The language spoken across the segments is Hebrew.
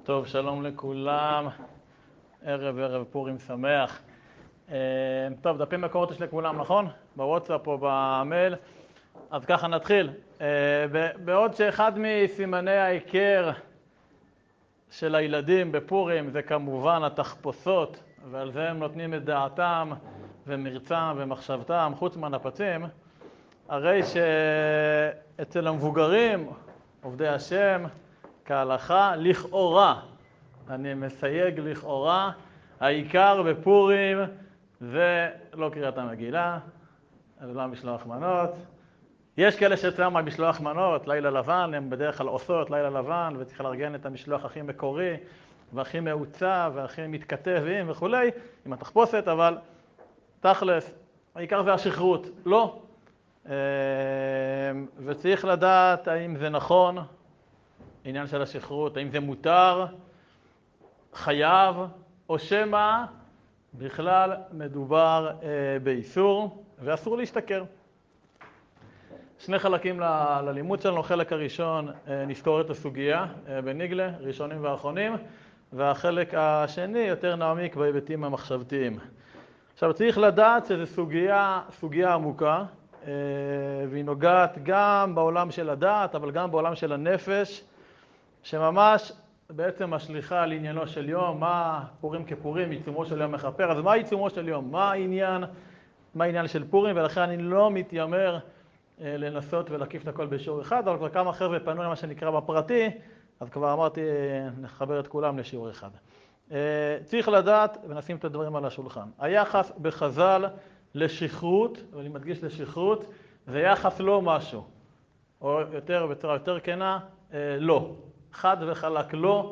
טוב, שלום לכולם, ערב פורים שמח. טוב, דפים מקורות יש לכולם, נכון? בוואטסאפ או במייל. אז ככה נתחיל. בעוד שאחד מסימני ההיכר של הילדים בפורים זה כמובן התחפושות, ועל זה הם נותנים את דעתם ומרצם ומחשבתם, חוץ מהנפצים, הרי שאצל המבוגרים, עובדי השם, כהלכה, לכאורה, אני מסייג לכאורה, העיקר בפורים זה לא קריאת המגילה, זה לא משלוח מנות. יש כאלה שאצלם המשלוח מנות, לילה לבן, הם בדרך כלל עושות לילה לבן, וצריך לארגן את המשלוח הכי מקורי, והכי מעוצב, והכי מתכתב וכולי, עם התחפושת, אבל תכלס, העיקר זה השכרות, לא. וצריך לדעת האם זה נכון, עניין של השכרות, האם זה מותר, חייב, או שמה, בכלל מדובר באיסור, ואסור להשתכר. שני חלקים ללימוד שלנו, חלק הראשון נזכור את הסוגיה בניגלה, ראשונים ואחרונים, והחלק השני יותר נעמיק בהיבטים המחשבתיים. עכשיו צריך לדעת שזו סוגיה עמוקה, והיא נוגעת גם בעולם של הדעת, אבל גם בעולם של הנפש, שממש בעצם משליכה על עניינו של יום, מה פורים כפורים, עיצומו של יום מכפר. אז מה עיצומו של יום? מה העניין של פורים? ולכן אני לא מתיימר לנסות ולהקיף את הכל בשיעור אחד, אבל כבר כמה חבר'ה פנו למה שנקרא בפרטי, אז כבר אמרתי נחבר את כולם לשיעור אחד. צריך לדעת, ונשים את הדברים על השולחן, היחס בחז"ל לשכרות, ואני מדגיש לשכרות, זה יחס לא משהו, או בצורה יותר כנה, לא. חד וחלק לא,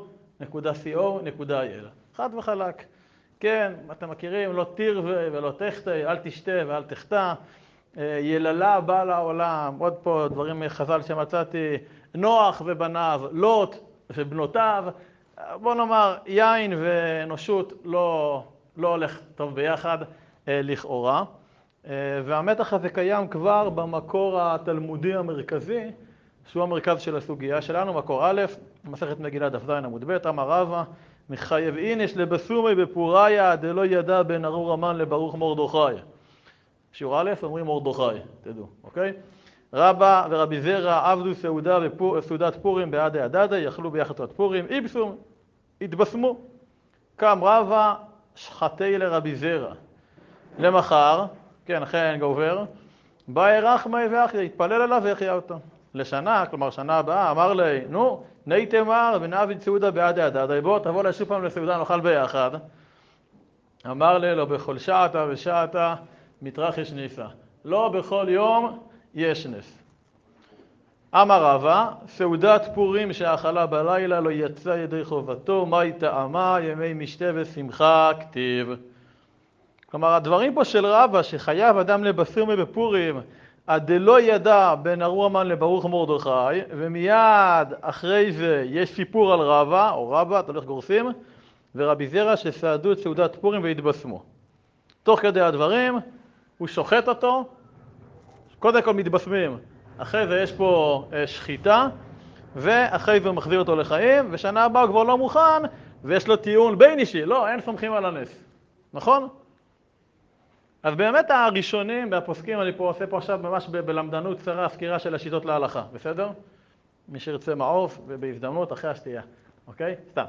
.co.il. חד וחלק. כן, אתם מכירים, לא תרווה ולא תחתה, אל תשתה ואל תחתה. יללה בא לעולם, עוד פה דברים מחז"ל שמצאתי, נוח ובניו, לוט ובנותיו. בוא נאמר, יין ואנושות לא הולך טוב ביחד לכאורה. והמתח הזה קיים כבר במקור התלמודי המרכזי, שהוא המרכז של הסוגיה שלנו, מקור א', מסכת מגילה דף ז עמוד ב', אמר רבא, מחייב אינש לבסומי בפוריה דלא ידע בין ארור המן לברוך מרדכי. שיעור א', אומרים מרדכי, תדעו, אוקיי? רבא ורבי זרע עבדו סעודת פורים בעדי הדדה, יכלו ביחד סעודת פורים, איבסום, התבשמו. קם רבא שחטי לרבי זרע. למחר, כן, אכן גובר, בא רחמי ואחיה, התפלל עליו והחיה אותו. לשנה, כלומר שנה הבאה, אמר לי, נו, ני תמר ונעביד סעודה בעדי הדדה, בוא תבוא לשוב פעם לסעודה, נאכל ביחד. אמר לי, לא בכל שעתה ושעתה מתרחש ניסה. לא בכל יום יש נס. אמר רבא, סעודת פורים שאכלה בלילה לא יצא ידי חובתו, מהי טעמה, ימי משתה ושמחה כתיב. כלומר, הדברים פה של רבא, שחייב אדם לבסומי בפורים, עד לא ידע בין ארור המן לברוך מרדכי, ומיד אחרי זה יש סיפור על רבא, או רבא, תלוי איך גורסים, ורבי זרע שסעדו את סעודת פורים והתבשמו. תוך כדי הדברים, הוא שוחט אותו, קודם כל מתבשמים, אחרי זה יש פה שחיטה, ואחרי זה הוא מחזיר אותו לחיים, ושנה הבאה הוא כבר לא מוכן, ויש לו טיעון בין אישי, לא, אין סומכים על הנס, נכון? אז באמת הראשונים והפוסקים, אני עושה פה עכשיו ממש בלמדנות קצרה, סקירה של השיטות להלכה, בסדר? מי שירצה מעוף ובהזדמנות אחרי השתייה, אוקיי? סתם.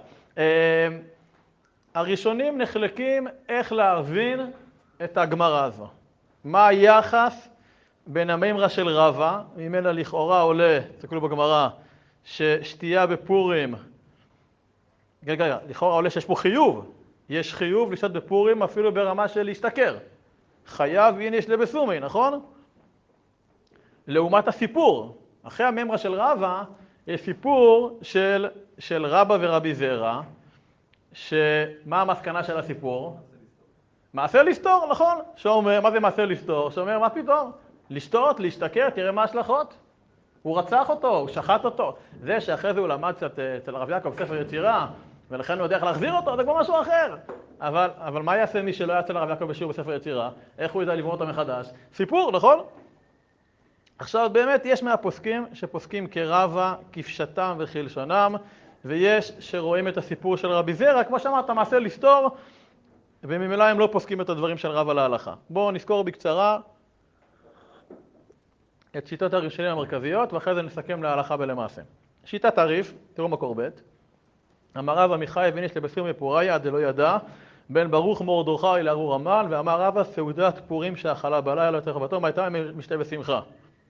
הראשונים נחלקים איך להבין את הגמרא הזו. מה היחס בין המימרה של רבא, ממנה לכאורה עולה, תסתכלו בגמרא, ששתייה בפורים, לכאורה עולה שיש פה חיוב, יש חיוב לשתות בפורים אפילו ברמה של להשתכר. חייב הנה יש לבסומי, נכון? לעומת הסיפור, אחרי המימרה של רבא, יש סיפור של רבא ורבי זרע, שמה המסקנה של הסיפור? מעשה לסתור, נכון? שאומר, מה זה מעשה לסתור? שאומר, מה פתאום? לשתות, להשתכר, תראה מה ההשלכות. הוא רצח אותו, הוא שחט אותו. זה שאחרי זה הוא למד קצת אצל הרב יעקב ספר יצירה, ולכן הוא יודע איך להחזיר אותו, זה כבר משהו אחר. אבל מה יעשה מי שלא יצא לרב יעקב בשיעור בספר יצירה? איך הוא ידע לברוא אותו מחדש? סיפור, נכון? עכשיו באמת יש מהפוסקים שפוסקים כרבא, כפשטם וכלשונם, ויש שרואים את הסיפור של רבי זרע, כמו שאמרת, מעשה לסתור, וממילא הם לא פוסקים את הדברים של רבא להלכה. בואו נזכור בקצרה את שיטות הראשונים המרכזיות, ואחרי זה נסכם להלכה ולמעשה. שיטת הריף, תראו מקור ב', אמר רבא מיכאי ויניש לבשרים מפוריה דלא ידע, בין ברוך מרדכי לארור המן, ואמר רבא סעודת פורים שאכלה בלילה יותר חבטו, מה הייתה משתה בשמחה.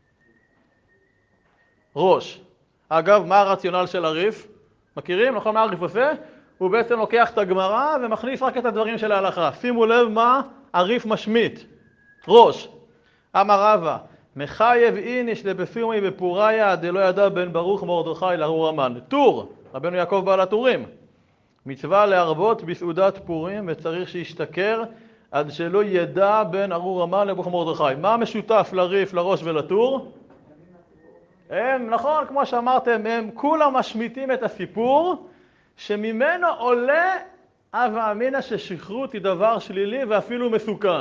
ראש. אגב, מה הרציונל של הריף? מכירים? נכון מה הריף עושה? הוא בעצם לוקח את הגמרא ומכניס רק את הדברים של ההלכה. שימו לב מה הריף משמיט. ראש. אמר רבא מחייב איניש לבשרים בפוריה דלא ידע בין ברוך מרדכי לארור המן. טור. רבנו יעקב בעל הטורים. מצווה להרבות בסעודת פורים וצריך שישתכר עד שלא ידע בין ארור המן לברוך מרדכי. מה משותף לריף, לראש ולטור? הם, נכון, כמו שאמרתם, הם כולם משמיטים את הסיפור שממנו עולה הווה אמינא ששכרות היא דבר שלילי ואפילו מסוכן.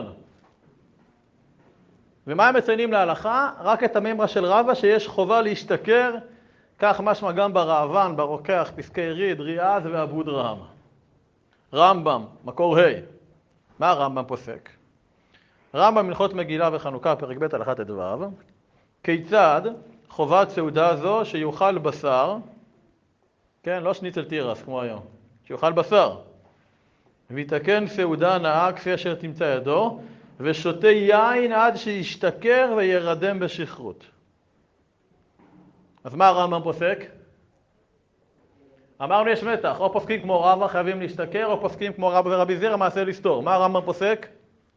ומה הם מציינים להלכה? רק את המימרה של רבא שיש חובה להשתכר, כך משמע גם בראב"ן, ברוקח, פסקי ריד, ריאז ואבו דרהם. רמב"ם, מקור ה'. מה הרמב"ם פוסק? רמב"ם הלכות מגילה וחנוכה, פרק ב' הלכה ט"ו. כיצד חובת סעודה זו שיוכל בשר, כן, לא שניצל תירס כמו היום, שיוכל בשר, ויתקן סעודה נאה כפי אשר תמצא ידו, ושותה יין עד שישתכר וירדם בשכרות. אז מה הרמב"ם פוסק? אמרנו יש מתח, או פוסקים כמו רבא חייבים להשתכר, או פוסקים כמו רבא ורבי זרע מעשה לסתור. מה הרמב"ם פוסק?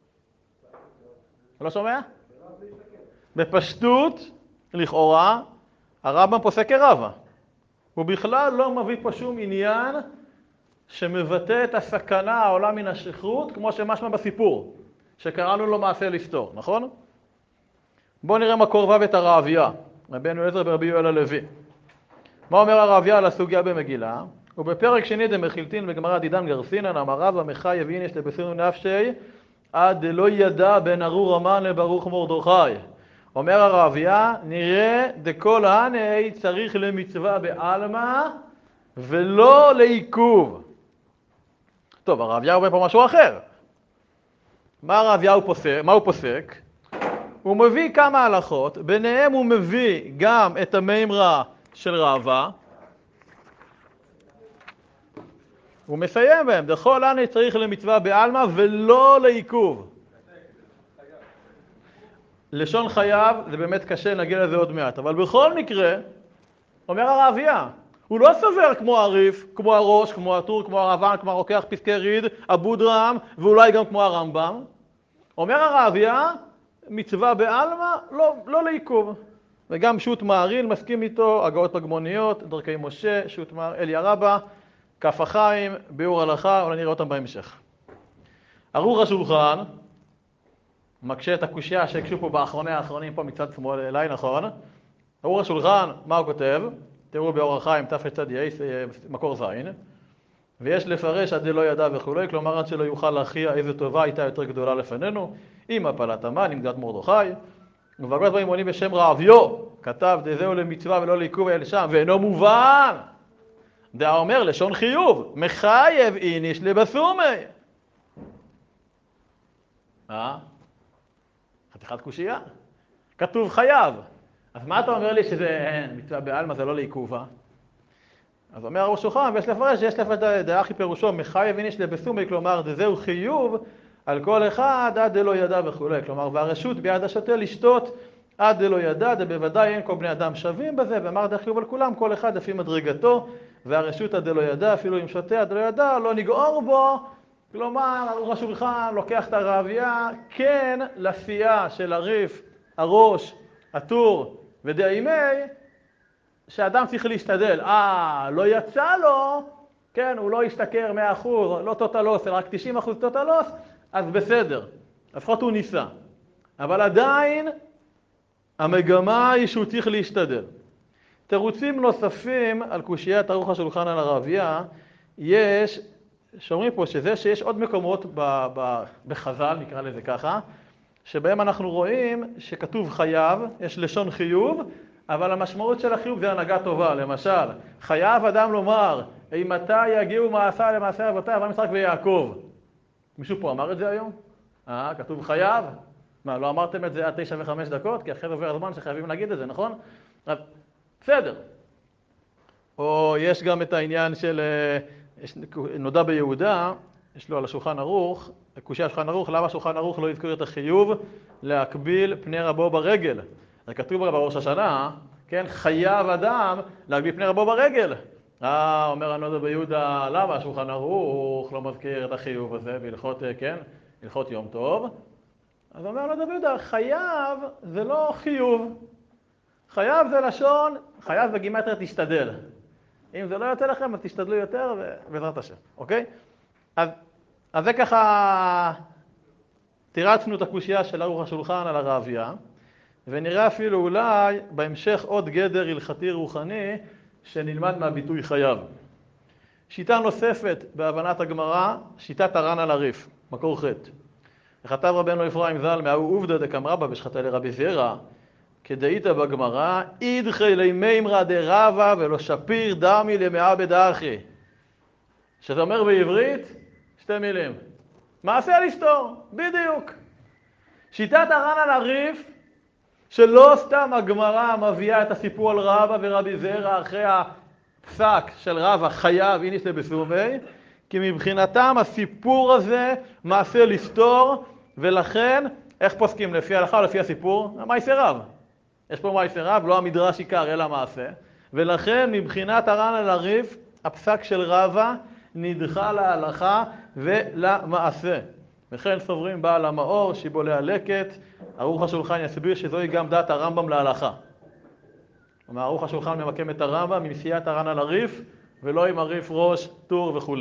לא שומע? בפשטות, לכאורה, הרמב"ם פוסק כרבא. הוא בכלל לא מביא פה שום עניין שמבטא את הסכנה העולה מן השכרות, כמו שמשמע בסיפור, שקראנו לו מעשה לסתור, נכון? בואו נראה מקור ו' את הרעביה, רבנו אליעזר ברבי יואל הלוי. מה אומר הרעביה על הסוגיה במגילה? ובפרק שני דמחילתין בגמרא דידן גרסינן אמר רבא מחייב איניש לבשרים נפשי עד דלא ידע בין ארור המן לברוך מרדכי. אומר הרעביה, נראה דכל הני צריך למצווה בעלמא ולא לעיכוב. טוב, הרעביה אומר פה משהו אחר. מה הרעביה הוא פוסק? הוא מביא כמה הלכות, ביניהם הוא מביא גם את המימרה של רבא. הוא מסיים בהם, דכל הני צריך למצווה בעלמא ולא לעיכוב. לשון חייב, זה באמת קשה, נגיע לזה עוד מעט. אבל בכל מקרה, אומר הרעביה, הוא לא סובר כמו הריף, כמו הראש, כמו הטור, כמו הרבן, כמו הרוקח, פסקי ריד, אבו דרהם, ואולי גם כמו הרמב"ם. אומר הרעביה, מצווה בעלמא, לא לעיכוב. וגם שו"ת מעריל מסכים איתו, הגאות פגמוניות, דרכי משה, שו"ת מעריל, אליה רבה, כף החיים, ביאור הלכה, אולי נראה אותם בהמשך. ערוך השולחן, מקשה את הקושיה שהקשו פה האחרונים פה מצד שמאל אליי, נכון? ערוך השולחן, מה הוא כותב? תראו באור החיים, תפצ"ה, מקור זין. ויש לפרש עד דלא ידע וכו', כלומר עד שלא יוכל להכריע איזו טובה הייתה יותר גדולה לפנינו, עם הפלת המן, עם דת מרדכי. ובהרבה דברים עונים בשם רעביו, כתב דזהו למצווה ולא לעיכוב אל שם, ואינו מובן. דעה אומר לשון חיוב, מחייב איניש לבסומי. חתיכת קושייה. כתוב חייב. אז מה אתה אומר לי שזה מצווה בעלמא, זה לא לעיכובה? אז אומר הראש שולחן, ויש לפרש, יש לפרש דעה הכי פירושו, מחייב איניש לבסומי, כלומר דזהו חיוב על כל אחד עד דלא ידע וכו'. כלומר, והרשות ביד השוטה לשתות עד דלא ידע, בוודאי אין כל בני אדם שווים בזה, ואמר דרך חיוב על כולם, כל אחד לפי מדרגתו, והרשות עד דלא ידע, אפילו אם שותה עד דלא ידע, לא נגעור בו. כלומר, הראש השולחן לוקח את הרעביה, כן לסיעה של הריף, הראש, הטור ודאימי, שאדם צריך להשתדל. לא יצא לו, כן, הוא לא ישתכר 100%, לא טוטלוס, אלא רק 90% טוטלוס, אז בסדר, לפחות הוא ניסה. אבל עדיין המגמה היא שהוא צריך להשתדל. תירוצים נוספים על קושיית ערוך השולחן על הרעביה, יש, שאומרים פה שזה שיש עוד מקומות בחז"ל, נקרא לזה ככה, שבהם אנחנו רואים שכתוב חייב, יש לשון חיוב, אבל המשמעות של החיוב זה הנהגה טובה. למשל, חייב אדם לומר, מתי יגיעו מעשה למעשה אבותיי, אברהם יצחק ויעקב. מישהו פה אמר את זה היום? כתוב חייב? מה, לא אמרתם את זה עד 9:05? כי אחרי עובר הזמן שחייבים להגיד את זה, נכון? בסדר. או יש גם את העניין של נודע ביהודה, יש לו על השולחן ערוך, קושי השולחן ערוך, למה השולחן ערוך לא יזכור את החיוב להקביל פני רבו ברגל? זה כתוב בראש השנה, כן? חייב אדם להקביל פני רבו ברגל. אומר הנודע ביהודה, למה השולחן ערוך לא מזכיר את החיוב הזה בהלכות, כן? הלכות יום טוב. אז אומר הנודע ביהודה, חייב זה לא חיוב. חייב זה לשון, חייב בגימטריה תשתדל. אם זה לא יוצא לכם, אז תשתדלו יותר בעזרת השם, אוקיי? אז זה ככה, תירצנו את הקושייה של ערוך השולחן על הרעביה, ונראה אפילו אולי בהמשך עוד גדר הלכתי רוחני שנלמד מהביטוי חייב. שיטה נוספת בהבנת הגמרא, שיטת הר"ן על הריף, מקור ח'. וכתב רבנו אפרים ז"ל, מההוא עובדא דקמרבא בשחתא לרבי זרע, כדאיתא בגמרא, אידחי לימימרא דרבא ולא שפיר דמי למעבד אחי. שזה אומר בעברית, שתי מילים. מעשה לסתור, בדיוק. שיטת הר"ן על הריף, שלא סתם הגמרא מביאה את הסיפור על רבא ורבי זרע אחרי הפסק של רבא חייב איניש לבסומי, כי מבחינתם הסיפור הזה מעשה לסתור, ולכן, איך פוסקים לפי ההלכה או לפי הסיפור? מעשה רב. יש פה מעשה רב, לא המדרש עיקר אלא מעשה, ולכן מבחינת הר"ן על הריף, הפסק של רבא נדחה להלכה ולמעשה. וכן סוברים בעל המאור, שיבולי הלקט, ערוך השולחן יסביר שזוהי גם דעת הרמב"ם להלכה. כלומר, ערוך השולחן ממקם את הרמב"ם ממסיעת הר"ן על הריף, ולא עם הריף ראש, טור וכו'.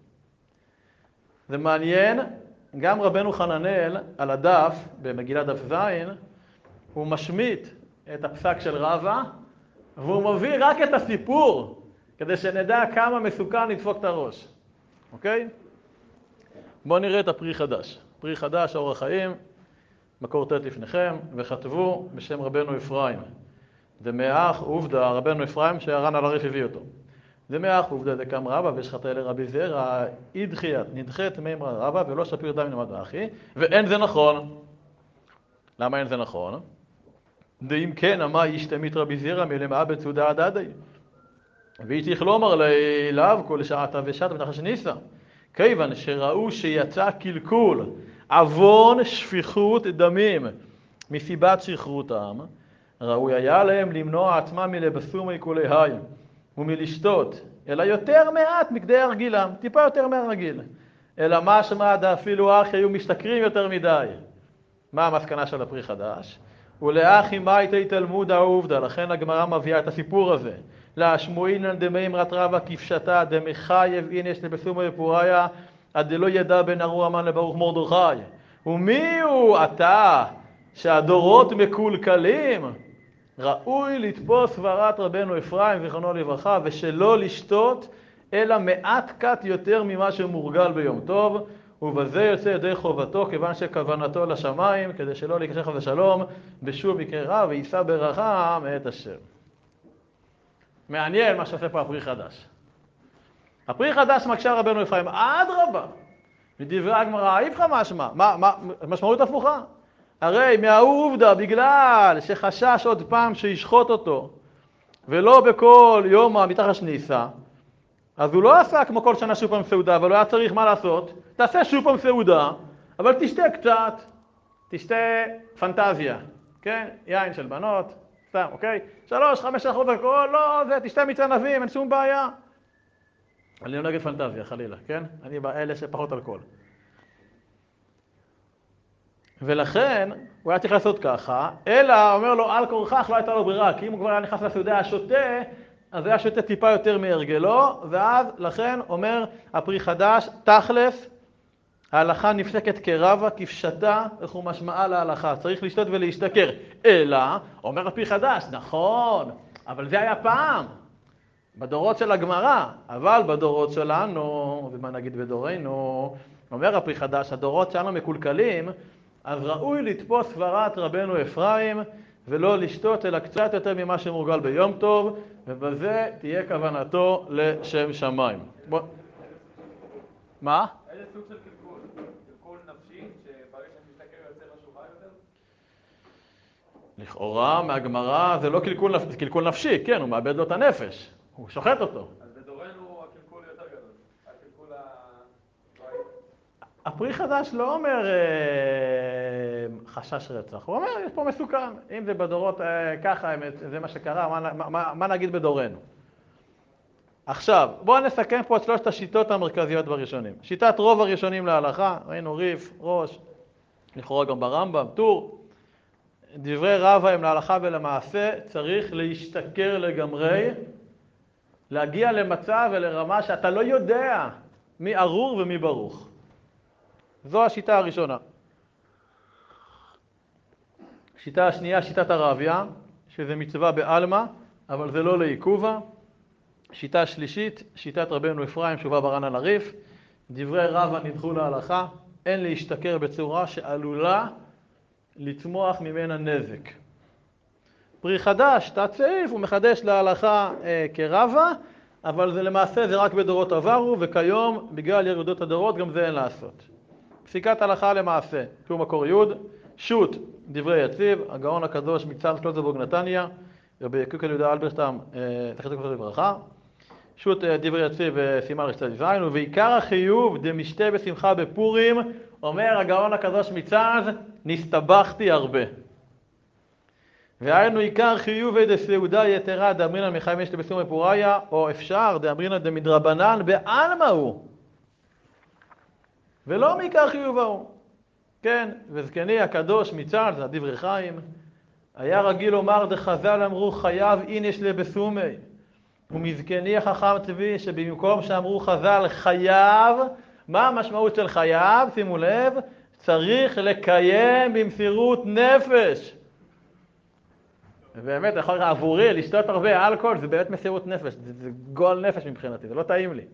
זה מעניין, גם רבנו חננאל על הדף, במגילת דף ז', הוא משמיט את הפסק של רבא, והוא מביא רק את הסיפור, כדי שנדע כמה מסוכן לדפוק את הראש. אוקיי? בואו נראה את הפרי חדש. פרי חדש, אור החיים, מקור ט' לפניכם, וכתבו בשם רבנו אפרים. דמאח עובדא, רבנו אפרים שהר"ן על הריף הביא אותו. דמאח עובדא דקם רבא ושחתא לרבי זרע, אידחיית, נדחית מימרא רבא ולא שפיר דמי למעבד אחי, ואין זה נכון. למה אין זה נכון? דאם כן, אמה ישתמית רבי זרע מלמעבד סעודה הדדי. והיא לומר לאליו כל שעתה ושעת ותחש ניסה. כיוון שראו שיצא קלקול, עוון שפיכות דמים מסיבת שכרותם, ראוי היה להם למנוע עצמם מלבשום מעיקולי היי ומלשתות, אלא יותר מעט מכדי הרגילם, טיפה יותר מהרגיל. אלא מה שמע אפילו אחי היו משתכרים יותר מדי. מה המסקנה של הפרי חדש? ולאחי מאי תלמוד העובדא, לכן הגמרא מביאה את הסיפור הזה. להשמועינן דמימרת רבא כפשטה דמחייב אינש לבסומי ופוריה עד דלא ידע בין ארור המן לברוך מרדכי. ומי הוא אתה שהדורות מקולקלים? ראוי לתפוס סברת רבנו אפרים זיכרונו לברכה ושלא לשתות אלא מעט קט יותר ממה שמורגל ביום טוב, ובזה יוצא ידי חובתו כיוון שכוונתו לשמיים כדי שלא יקשה חס ושלום בשום מקרה רע ויישא ברכה מאת השם. מעניין מה שעושה פה הפרי חדש. הפרי חדש מקשה רבנו אפרים, אדרבה, מדברי הגמרא, איפכא משמע, משמעות הפוכה. הרי מההוא עובדא, בגלל שחשש עוד פעם שישחוט אותו, ולא בכל יום מתחת ניסה, אז הוא לא עשה כמו כל שנה שוב פעם סעודה, אבל הוא היה צריך מה לעשות? תעשה שוב פעם סעודה, אבל תשתה קצת, תשתה פנטזיה, כן? יין של בנות, סתם, אוקיי? 3-5% אלכוהול, לא, זה, תשתה מיץ ענבים, אין שום בעיה. אני לא נגד פנטזיה, חלילה, כן? אני באלה שפחות אלכוהול. ולכן, הוא היה צריך לעשות ככה, אלא, אומר לו, על כורכך לא הייתה לו ברירה, כי אם הוא כבר היה נכנס לסעודה, היה שותה, אז היה שותה טיפה יותר מהרגלו, ואז, לכן, אומר הפרי חדש, תכלס, ההלכה נפסקת כרבה, כפשטה, איך הוא משמעה להלכה, צריך לשתות ולהשתכר. אלא, אומר הפרי חדש, נכון, אבל זה היה פעם, בדורות של הגמרא, אבל בדורות שלנו, ומה נגיד בדורנו, אומר הפרי חדש, הדורות שלנו מקולקלים, אז ראוי לתפוס סברת רבנו אפרים, ולא לשתות אלא קצת יותר ממה שמורגל ביום טוב, ובזה תהיה כוונתו לשם שמיים. מה? איזה סוג של קלקול? קלקול נפשי, שברגע שאני מסתכל יוצא משהו רע יותר? לכאורה, מהגמרא זה לא קלקול נפשי, כן, הוא מאבד לו את הנפש, הוא שוחט אותו. אז בדורנו הקלקול יותר גדול. הקלקול הפרי חדש לא אומר חשש רצח, הוא אומר יש פה מסוכן, אם זה בדורות ככה, זה מה שקרה, מה נגיד בדורנו? עכשיו, בואו נסכם פה את שלושת השיטות המרכזיות בראשונים. שיטת רוב הראשונים להלכה, ראינו ריף, ראש, לכאורה גם ברמב"ם, טור. דברי רבא הם להלכה ולמעשה, צריך להשתכר לגמרי, להגיע למצב ולרמה שאתה לא יודע מי ארור ומי ברוך. זו השיטה הראשונה. שיטה השנייה, שיטת הרביה, שזה מצווה בעלמא, אבל זה לא לעיכובה. שיטה שלישית, שיטת רבנו אפרים שהובא ברן על הריף, דברי רבא נדחו להלכה, אין להשתכר בצורה שעלולה לצמוח ממנה נזק. פרי חדש, תת סעיף, הוא מחדש להלכה כרבא, אבל זה למעשה זה רק בדורות עברו, וכיום בגלל ירידות הדורות גם זה אין לעשות. פסיקת הלכה למעשה, כלום מקור יוד, שו"ת דברי יציב, הגאון הקדוש מצד קלוזנבורג נתניה, רבי קוקל יהודה אלברשטם, זכר צדיק לברכה. שו"ת דברי יציב סימן רצ"ז, ובעיקר החיוב דמשתה בשמחה בפורים, אומר הגאון הקדוש מצד, נסתבכתי הרבה. והיינו עיקר חיובי דסעודה יתרה דאמרינן מחיים יש לבסום בפוריה, או אפשר דאמרינן דמדרבנן בעלמא הוא. ולא מעיקר חיוב ההוא. כן, וזקני הקדוש מצד, זה דברי חיים, היה רגיל לומר דחז"ל אמרו חייב אינש לבסומי. ומזקני החכם צבי שבמקום שאמרו חז"ל חייב, מה המשמעות של חייב? שימו לב, צריך לקיים במסירות נפש. ובאמת, עבורי, לשתות הרבה אלכוהול, זה באמת מסירות נפש, זה גועל נפש מבחינתי, זה לא טעים לי.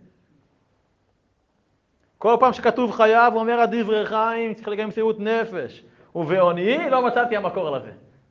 כל פעם שכתוב חייב, הוא אומר הדברי חיים, צריך לקיים מסירות נפש. ובעוני לא מצאתי המקור לזה.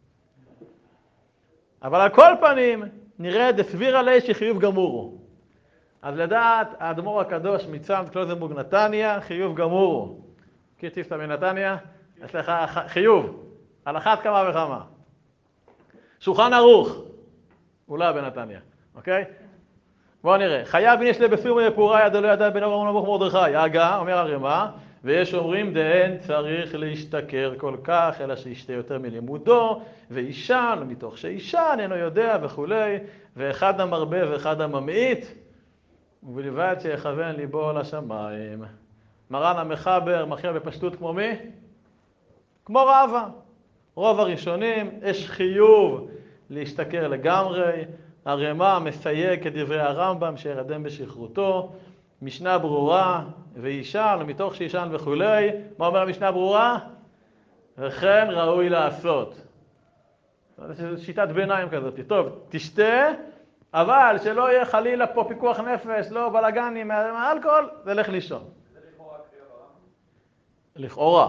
אבל על כל פנים, נראה דסביר עלי שחיוב גמורו. אז לדעת, האדמו"ר הקדוש מצד קלוזנבורג נתניה, חיוב גמורו. קיציפתא מנתניה, יש לך חיוב, על אחת כמה וכמה. שולחן ערוך, אולי בנתניה, אוקיי? בואו נראה. חייב יש לבסומי בפוריה דלא ידע בן אברהם נבוך מרדכי. הגה, אומר הרמ"א, ויש אומרים דאין צריך להשתכר כל כך, אלא שישתה יותר מלימודו, ואישן, מתוך שאישן אינו יודע וכולי, ואחד המרבה ואחד הממעיט, ובלבד שיכוון ליבו לשמיים. מרן המחבר מכריע בפשטות כמו מי? כמו רבא. רוב הראשונים יש חיוב להשתכר לגמרי, הרמ"א מסייג כדברי הרמב"ם שירדם בשכרותו, משנה ברורה ואישן, ומתוך שאישן וכולי, מה אומר המשנה ברורה? וכן ראוי לעשות. זו שיטת ביניים כזאת, טוב, תשתה, אבל שלא יהיה חלילה פה פיקוח נפש, לא בלגנים מהאלכוהול, ולך לישון. זה לכאורה קריאה ברמב"ם? לכאורה.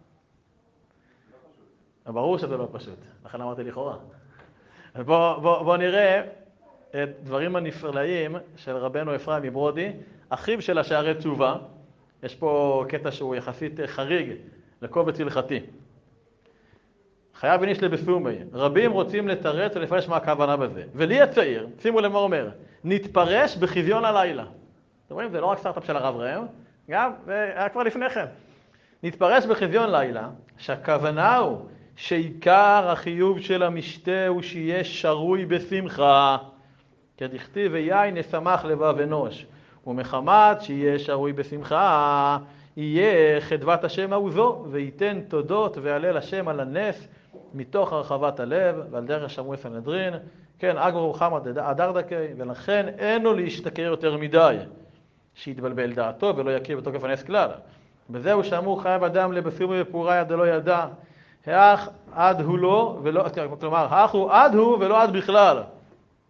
ברור שזה לא פשוט, לכן אמרתי לכאורה. בוא נראה את דברים הנפלאים של רבנו אפרים מברודי, אחיו של השערי תשובה. יש פה קטע שהוא יחסית חריג לקובץ הלכתי. חייב איניש לבסומי, רבים רוצים לתרץ ולפרש מה הכוונה בזה. ולי הצעיר, שימו למה אומר, נתפרש בחזיון הלילה. אתם רואים, זה לא רק סטארט-אפ של הרב ראם, גם, היה כבר לפני כן. נתפרש בחזיון לילה, שהכוונה הוא שעיקר החיוב של המשתה הוא שיהיה שרוי בשמחה. כדכתיב ויין ישמח לבב אנוש. ומחמת שיהיה שרוי בשמחה, יהיה חדבת השם העוזו, וייתן תודות והלל השם על הנס מתוך הרחבת הלב, ועל דרך שמואל סנהדרין. כן, אגרו חמד הדרדקי, ולכן אינו להשתכר יותר מדי, שיתבלבל דעתו ולא יכיר בתוקף הנס כלל. בזהו שאמור חייב אדם לבסומי בפוריה דלא ידע, האח עד הוא לא, ולא, כלומר, האח הוא עד הוא ולא עד בכלל.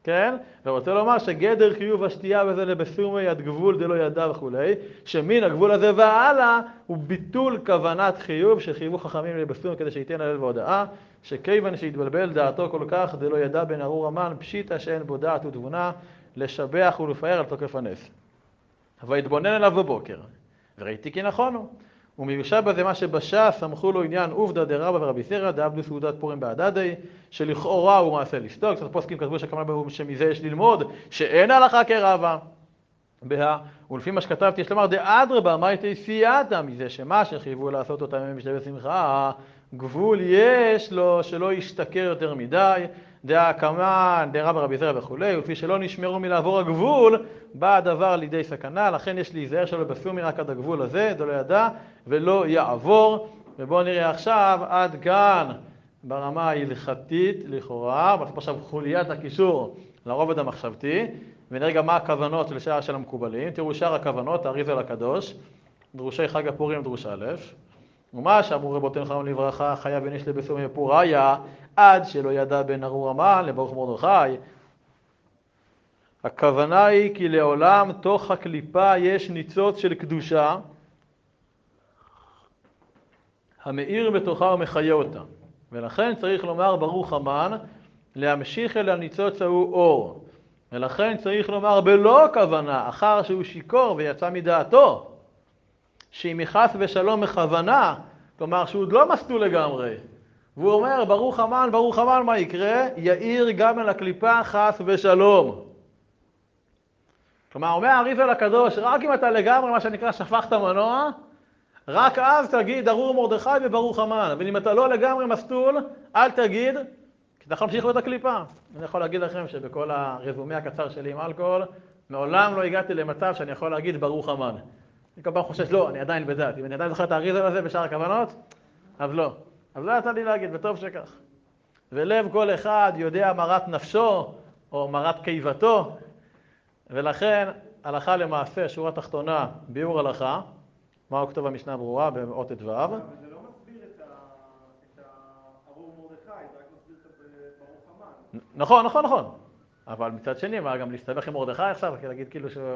כן? ורוצה לומר שגדר חיוב השתייה וזה לבסומי עד גבול דלא ידע וכולי, שמן הגבול הזה והלאה הוא ביטול כוונת חיוב שחייבו חכמים לבסומי כדי שייתן הלל והודעה, שכיוון שהתבלבל דעתו כל כך דלא ידע בן ארור המן פשיטה שאין בו דעת ותבונה לשבח ולפאר על תוקף הנס. ויתבונן אליו בבוקר, וראיתי כי נכון הוא. ומיושב בזה מה שבש"ס סמכו לו עניין עובדא דרבא ורבי סרא דעבדו סעודת פורים בעדדי, שלכאורה הוא מעשה לשתוק. קצת פוסקים כתבו שכמובן שמזה יש ללמוד שאין הלכה כרבא. ולפי מה שכתבתי יש לומר דאדרבא מאי סייעתא, מזה שמה שחייבו לעשות אותם משתה בשמחה, גבול יש לו שלא ישתכר יותר מדי, דאקמן דרבא רבי זרע וכולי, ולפי שלא נשמרו מלעבור הגבול, בא הדבר לידי סכנה, לכן יש להיזהר שלא בסומי רק עד הגבול הזה, דלא ידע ולא יעבור. ובואו נראה עכשיו עד כאן ברמה ההלכתית לכאורה, ואנחנו עכשיו חוליית הקישור לרובד המחשבתי, ונראה גם מה הכוונות של שאר של המקובלים. תראו שאר הכוונות, האריזל הקדוש, דרושי חג הפורים דרוש א', ומה שאמרו רבותינו זיכרונם לברכה, חייב איניש לבסומי בפוריה, עד שלא ידע בן ארור המן לברוך מרדכי. הכוונה היא כי לעולם תוך הקליפה יש ניצוץ של קדושה, המאיר בתוכה ומחיה אותה. ולכן צריך לומר ברוך המן, להמשיך אל הניצוץ ההוא אור. ולכן צריך לומר בלא כוונה, אחר שהוא שיקור ויצא מדעתו, שאם יחס ושלום מכוונה, כלומר שהוא עוד לא מסטו לגמרי, והוא אומר ברוך המן, ברוך המן, מה יקרה? יאיר גם אל הקליפה חס ושלום. כלומר, אומר האריזל הקדוש, רק אם אתה לגמרי, מה שנקרא, שפכת מנוע, רק אז תגיד ארור מרדכי וברוך המן. אבל אם אתה לא לגמרי מסטול, אל תגיד, כי אתה יכול להמשיך את הקליפה. אני יכול להגיד לכם שבכל הרזומי הקצר שלי עם אלכוהול, מעולם לא הגעתי למצב שאני יכול להגיד ברוך המן. אני כל פעם חושש, לא, אני עדיין בדעת. אם אני עדיין זוכר את האריזל הזה בשאר הכוונות, אז לא. אז לא יצא לי להגיד, וטוב שכך. ולב כל אחד יודע מרת נפשו, או מרת קיבתו, ולכן הלכה למעשה, שורה תחתונה, ביאור הלכה, מה הוא כתוב במשנה ברורה, באות את ו'. אבל זה לא מסביר את ארור מרדכי, זה רק מסביר את ברוך המן. נכון, נכון, נכון. אבל מצד שני, מה גם להסתבך עם מרדכי עכשיו, כי להגיד כאילו שהוא...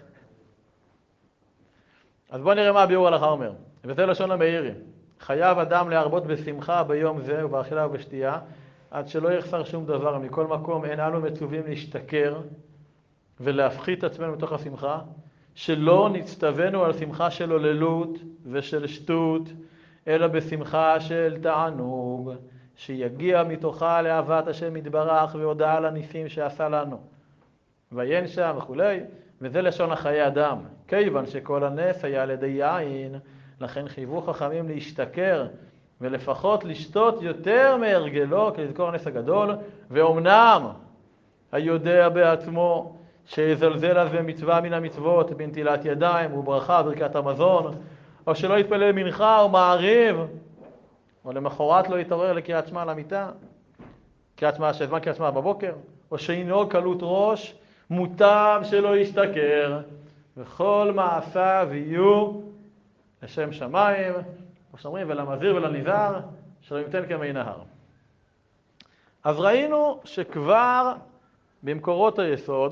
אז בואו נראה מה הביאור הלכה אומר. וזה לשון המאירי. חייב אדם להרבות בשמחה ביום זה ובאכילה ובשתייה, עד שלא יחסר שום דבר. מכל מקום אין אנו מצווים להשתכר ולהפחית עצמנו מתוך השמחה, שלא נצטווינו על שמחה של עוללות ושל שטות, אלא בשמחה של תענוג, שיגיע מתוכה לאהבת השם יתברך והודעה לניסים שעשה לנו. ויין שם וכולי, וזה לשון החיי אדם. כיוון שכל הנס היה על ידי יין, לכן חייבו חכמים להשתכר ולפחות לשתות יותר מהרגלו כלזכור הנס הגדול, ואומנם היודע בעצמו שיזלזל אז במצווה מן המצוות בנטילת ידיים וברכה ברכת המזון, או שלא יתפלל מנחה או מעריב, או למחרת לא יתעורר לקריאת שמע למיטה, שזמן קריאת שמע בבוקר, או שינהוג קלות ראש, מוטב שלא ישתכר, וכל מעשיו יהיו לשם שמיים, כמו שאומרים, ולמזהיר ולנזהר, שלא ימתן כמי נהר. אז ראינו שכבר במקורות היסוד,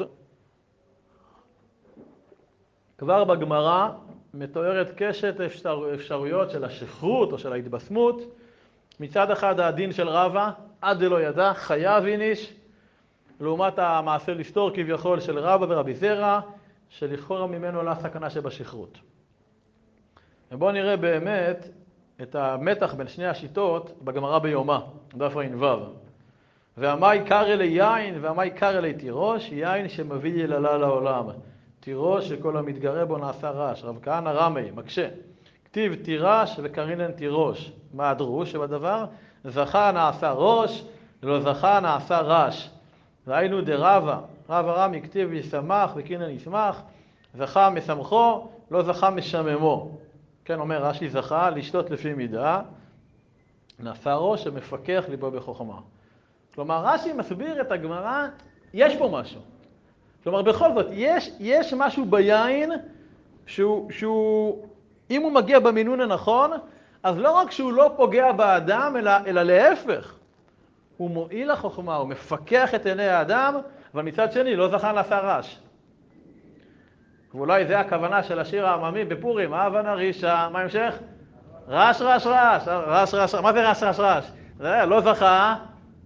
כבר בגמרא מתוארת קשת אפשרויות של השכרות או של ההתבשמות. מצד אחד הדין של רבא, עד דלא ידע, חייב איניש, לעומת המעשה לסתור כביכול של רבא ורבי זרע, שלכאורה ממנו עולה סכנה שבשכרות. ובואו נראה באמת את המתח בין שני השיטות בגמרא ביומא, דף ע"ו. והמה יקר אלי יין והמה יקר אלי תירוש, יין שמביא יללה לעולם. תירוש שכל המתגרה בו נעשה רעש. רב כהנא רמי, מקשה. כתיב תירש וקרינן תירוש. מה הדרוש שבדבר? זכה נעשה ראש, לא זכה נעשה רש. ראינו דרבא, רבא רמי כתיב ישמח וקרינן ישמח, זכה משמחו, לא זכה משממו. כן, אומר רש"י זכה לשתות לפי מידה, נעשה ראש שמפקח ליבו בחוכמה. כלומר, רש"י מסביר את הגמרא, יש פה משהו. כלומר, בכל זאת, יש משהו ביין שהוא, אם הוא מגיע במינון הנכון, אז לא רק שהוא לא פוגע באדם, אלא להפך. הוא מועיל לחוכמה, הוא מפקח את עיני האדם, אבל מצד שני לא זכה לעשה רעש. ואולי זה הכוונה של השיר העממי בפורים, מה הבנה רישה, מה המשך? רעש, רעש, רעש, רעש, רעש, מה זה רעש, רעש, רעש? זה לא זכה,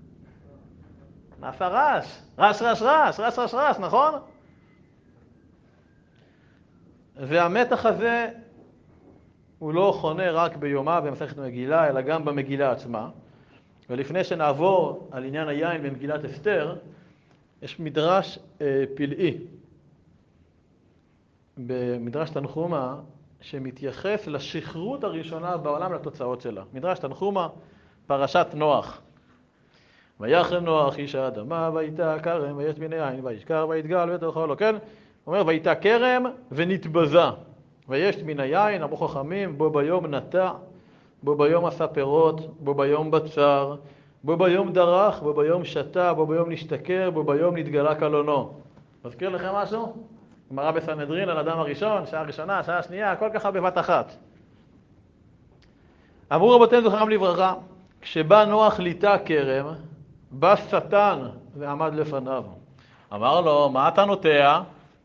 נעשה רעש, רעש, רעש, רעש, רעש, רעש, רעש, נכון? והמתח הזה הוא לא חונה רק ביומה במסכת מגילה, אלא גם במגילה עצמה. ולפני שנעבור על עניין היין במגילת אסתר, יש מדרש פלאי במדרש תנחומא שמתייחס לשכרות הראשונה בעולם לתוצאות שלה. מדרש תנחומא, פרשת נוח. ויחרם נוח איש האדמה, ויטע כרם, ויש מן היין, וישכר, ויתגל, ותאכל לו, כן? הוא אומר, ויטע כרם ונתבזה. ויש מן היין, אמרו חכמים, בו ביום נטע, בו ביום עשה פירות, בו ביום בצר, בו ביום דרך, בו ביום שתה, בו ביום נשתכר, בו ביום נתגלה קלונו. מזכיר לכם משהו? גמרא בסנהדרין על אדם הראשון, שעה ראשונה, שעה שנייה, הכל ככה בבת אחת. אמרו רבותינו זכרם לברכה, כשבא נוח ליטע כרם, בא שטן ועמד לפניו. אמר לו, מה אתה נוטע?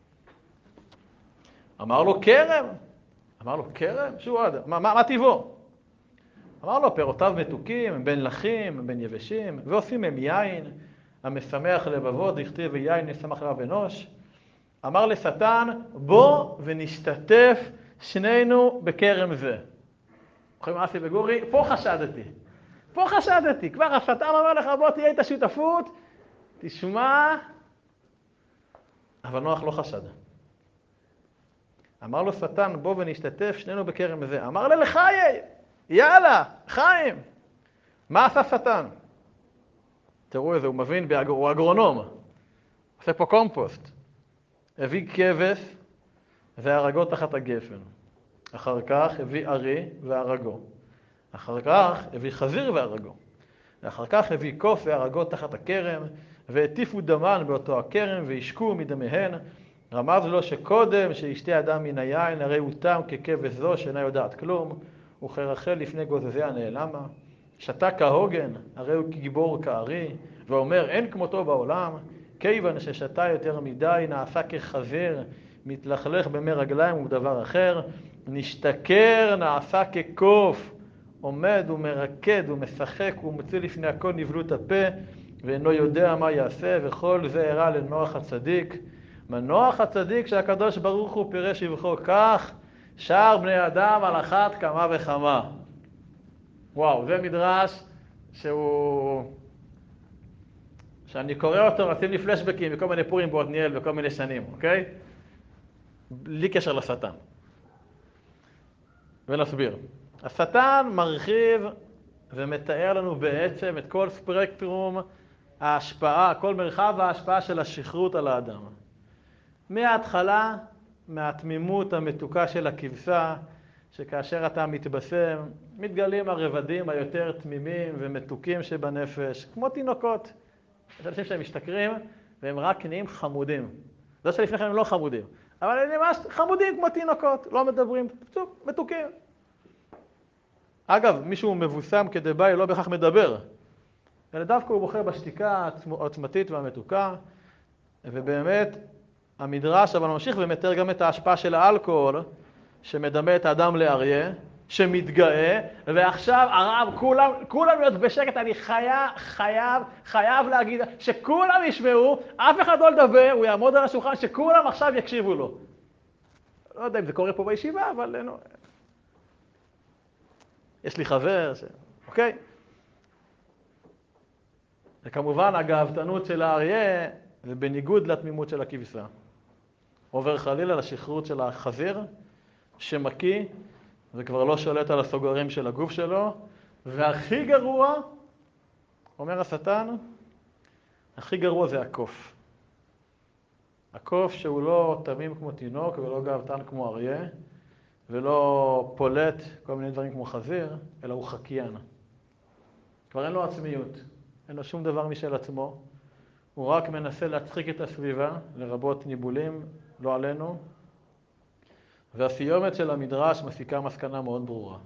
אמר לו, כרם. אמר לו, כרם? שהוא עד, מה טיבו? אמר לו, פירותיו מתוקים, בין לחים, בין יבשים, ועושים מהם יין, המשמח לבבות, דכתיב ויין ישמח לבב אנוש. אמר לשטן, בוא ונשתתף שנינו בכרם זה. יכולים אסי וגורי, פה חשדתי. כבר השטן אומר לך, בוא תהיה את השותפות, תשמע, אבל נוח לא חשד. אמר לו שטן, בוא ונשתתף שנינו בכרם זה. אמר לו לחיי, יאללה, חיים. מה עשה שטן? תראו איזה, הוא מבין, הוא אגרונום. עושה פה קומפוסט. הביא כבש והרגו תחת הגפן. אחר כך הביא ארי והרגו. אחר כך הביא חזיר והרגו. ואחר כך הביא קוף והרגו תחת הכרם, והטיפו דמן באותו הכרם והשקו מדמיהן. רמז לו שקודם שישתה אדם מן היין, הרי הוא תם ככבש זו שאינה יודעת כלום, וכרחל לפני גוזזיה נעלמה. שתה כהוגן, הרי הוא כגיבור כארי, ואומר אין כמותו בעולם, כיוון ששתה יותר מדי, נעשה כחזיר, מתלכלך במי רגליים ובדבר אחר, נשתכר, נעשה כקוף, עומד ומרקד ומשחק ומוציא לפני הכל נבלות הפה, ואינו יודע מה יעשה, וכל זה הראה לנוח הצדיק. מנוח הצדיק שהקדוש ברוך הוא פירש שבחו כך, שאר בני אדם על אחת כמה וכמה. וואו, זה מדרש שאני קורא אותו, עושים לי פלשבקים בכל מיני פורים בעתניאל וכל מיני שנים, אוקיי? בלי קשר לשטן. ונסביר. השטן מרחיב ומתאר לנו בעצם את כל ספקטרום ההשפעה, כל מרחב ההשפעה של השכרות על האדם. מההתחלה, מהתמימות המתוקה של הכבשה, שכאשר אתה מתבשם, מתגלים הרבדים היותר תמימים ומתוקים שבנפש, כמו תינוקות. יש אנשים שהם משתכרים והם רק נהיים חמודים. לא שלפני כן הם לא חמודים, אבל הם ממש חמודים כמו תינוקות, לא מדברים, פשוט מתוקים. אגב, מישהו מבוסם כדי ביי לא בכך מדבר, אלא דווקא הוא בוחר בשתיקה העוצמתית והמתוקה, ובאמת המדרש אבל ממשיך ומתאר גם את ההשפעה של האלכוהול, שמדמה את האדם לאריה, שמתגאה, ועכשיו הרב, כולם להיות בשקט, אני חייב להגיד, שכולם ישמעו, אף אחד לא לדבר, הוא יעמוד על השולחן, שכולם עכשיו יקשיבו לו. לא יודע אם זה קורה פה בישיבה, אבל לא. יש לי חבר, אוקיי? וכמובן הגאוותנות של האריה, זה בניגוד לתמימות של הכבשה. עובר חלילה לשכרות של החזיר, שמקיא, וכבר לא שולט על הסוגרים של הגוף שלו, והכי גרוע, אומר השטן, הכי גרוע זה הקוף. הקוף שהוא לא תמים כמו תינוק, ולא גאוותן כמו אריה, ולא פולט כל מיני דברים כמו חזיר, אלא הוא חקיין. כבר אין לו עצמיות, אין לו שום דבר משל עצמו, הוא רק מנסה להצחיק את הסביבה, לרבות ניבולים, לא עלינו, והסיומת של המדרש מסיקה מסקנה מאוד ברורה.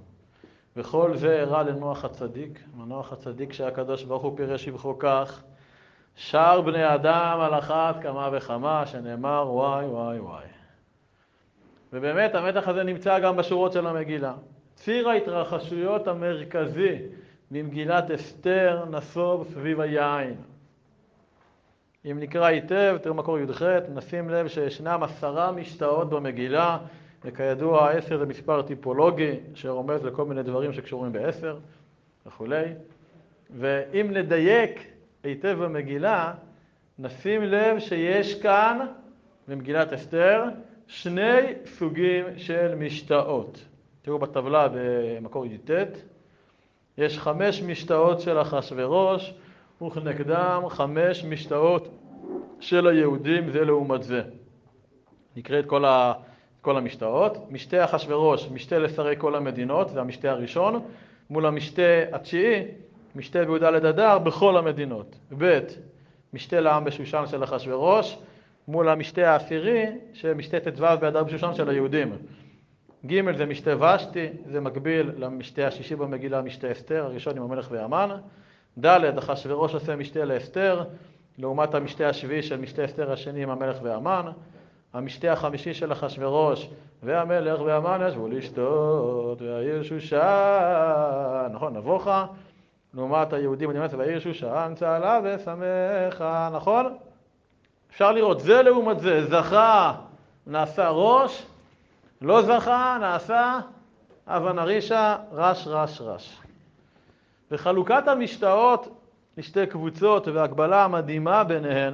וכל זה הראה לנוח הצדיק, מנוח הצדיק שהקדוש ברוך הוא פירש שבחו כך, שאר בני אדם על אחת כמה וכמה, שנאמר וואי וואי וואי. ובאמת המתח הזה נמצא גם בשורות של המגילה. ציר ההתרחשויות המרכזי במגילת אסתר נסוב סביב היין. אם נקרא היטב, תראו מקור י"ח, נשים לב שישנם 10 משתאות במגילה, וכידוע 10 זה מספר טיפולוגי שרומז לכל מיני דברים שקשורים ב10 וכולי. ואם נדייק היטב במגילה, נשים לב שיש כאן במגילת אסתר 2 סוגים של משתאות. תראו בטבלה במקור י"ט, יש 5 משתאות של אחשוורוש, וכנגדם 5 משתאות של היהודים זה לעומת זה. נקרא את כל המשתאות. משתה אחשוורוש, משתה לשרי כל המדינות, זה המשתה הראשון, מול המשתה התשיעי, משתה בי"ד אדר בכל המדינות. ב' משתה לעם בשושן של אחשוורוש, מול המשתה העשירי, שמשתה ט"ו באדר בשושן של היהודים. ג' זה משתה ושתי, זה מקביל למשתה השישי במגילה, משתה אסתר, הראשון עם המלך והמן. ד' אחשוורוש עושה משתה לאסתר, לעומת המשתה השביעי של משתה אסתר השני עם המלך והמן. המשתה החמישי של אחשוורוש והמלך והמן ישבו לשתות, והעיר שושן, נכון, נבוכה, לעומת היהודים, והעיר שושן צהלה ושמחה, נכון? אפשר לראות, זה לעומת זה, זכה נעשה ראש, לא זכה נעשה אבן הרישה, רש רש רש. וחלוקת המשתאות לשתי קבוצות והגבלה המדהימה ביניהן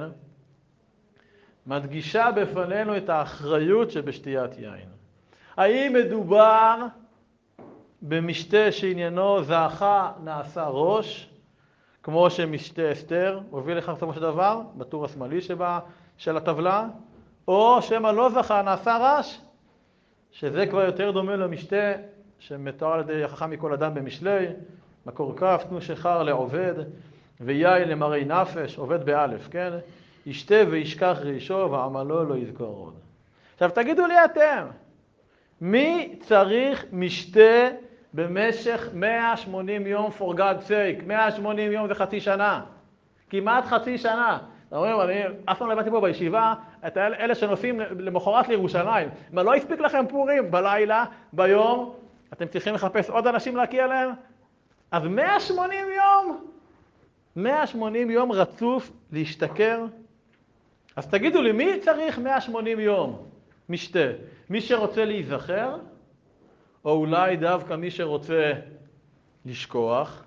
מדגישה בפנינו את האחריות שבשתיית יין. האם מדובר במשתה שעניינו זכה נעשה ראש, כמו שמשתה אסתר הוביל לכך בסופו של דבר, בטור השמאלי של הטבלה, או שמא לא זכה נעשה רש, שזה כבר יותר דומה למשתה שמתואר על ידי החכם מכל אדם במשלי, מקור כף, תנו שחר לעובד, ויין למראי נפש, עובד באלף, כן? ישתה וישכח רישו, ועמלו לא יזכור עוד. עכשיו תגידו לי אתם, מי צריך משתה במשך 180 יום for God's sake? 180 יום זה חצי שנה, כמעט חצי שנה. אומרים, אני אף פעם לא באתי פה בישיבה, את אלה שנוסעים למחרת לירושלים. מה, לא הספיק לכם פורים בלילה, ביום? אתם צריכים לחפש עוד אנשים להקיע להם? אז 180 יום, 180 יום רצוף להשתכר. אז תגידו לי, מי צריך 180 יום משתה? מי שרוצה להיזכר, או אולי דווקא מי שרוצה לשכוח?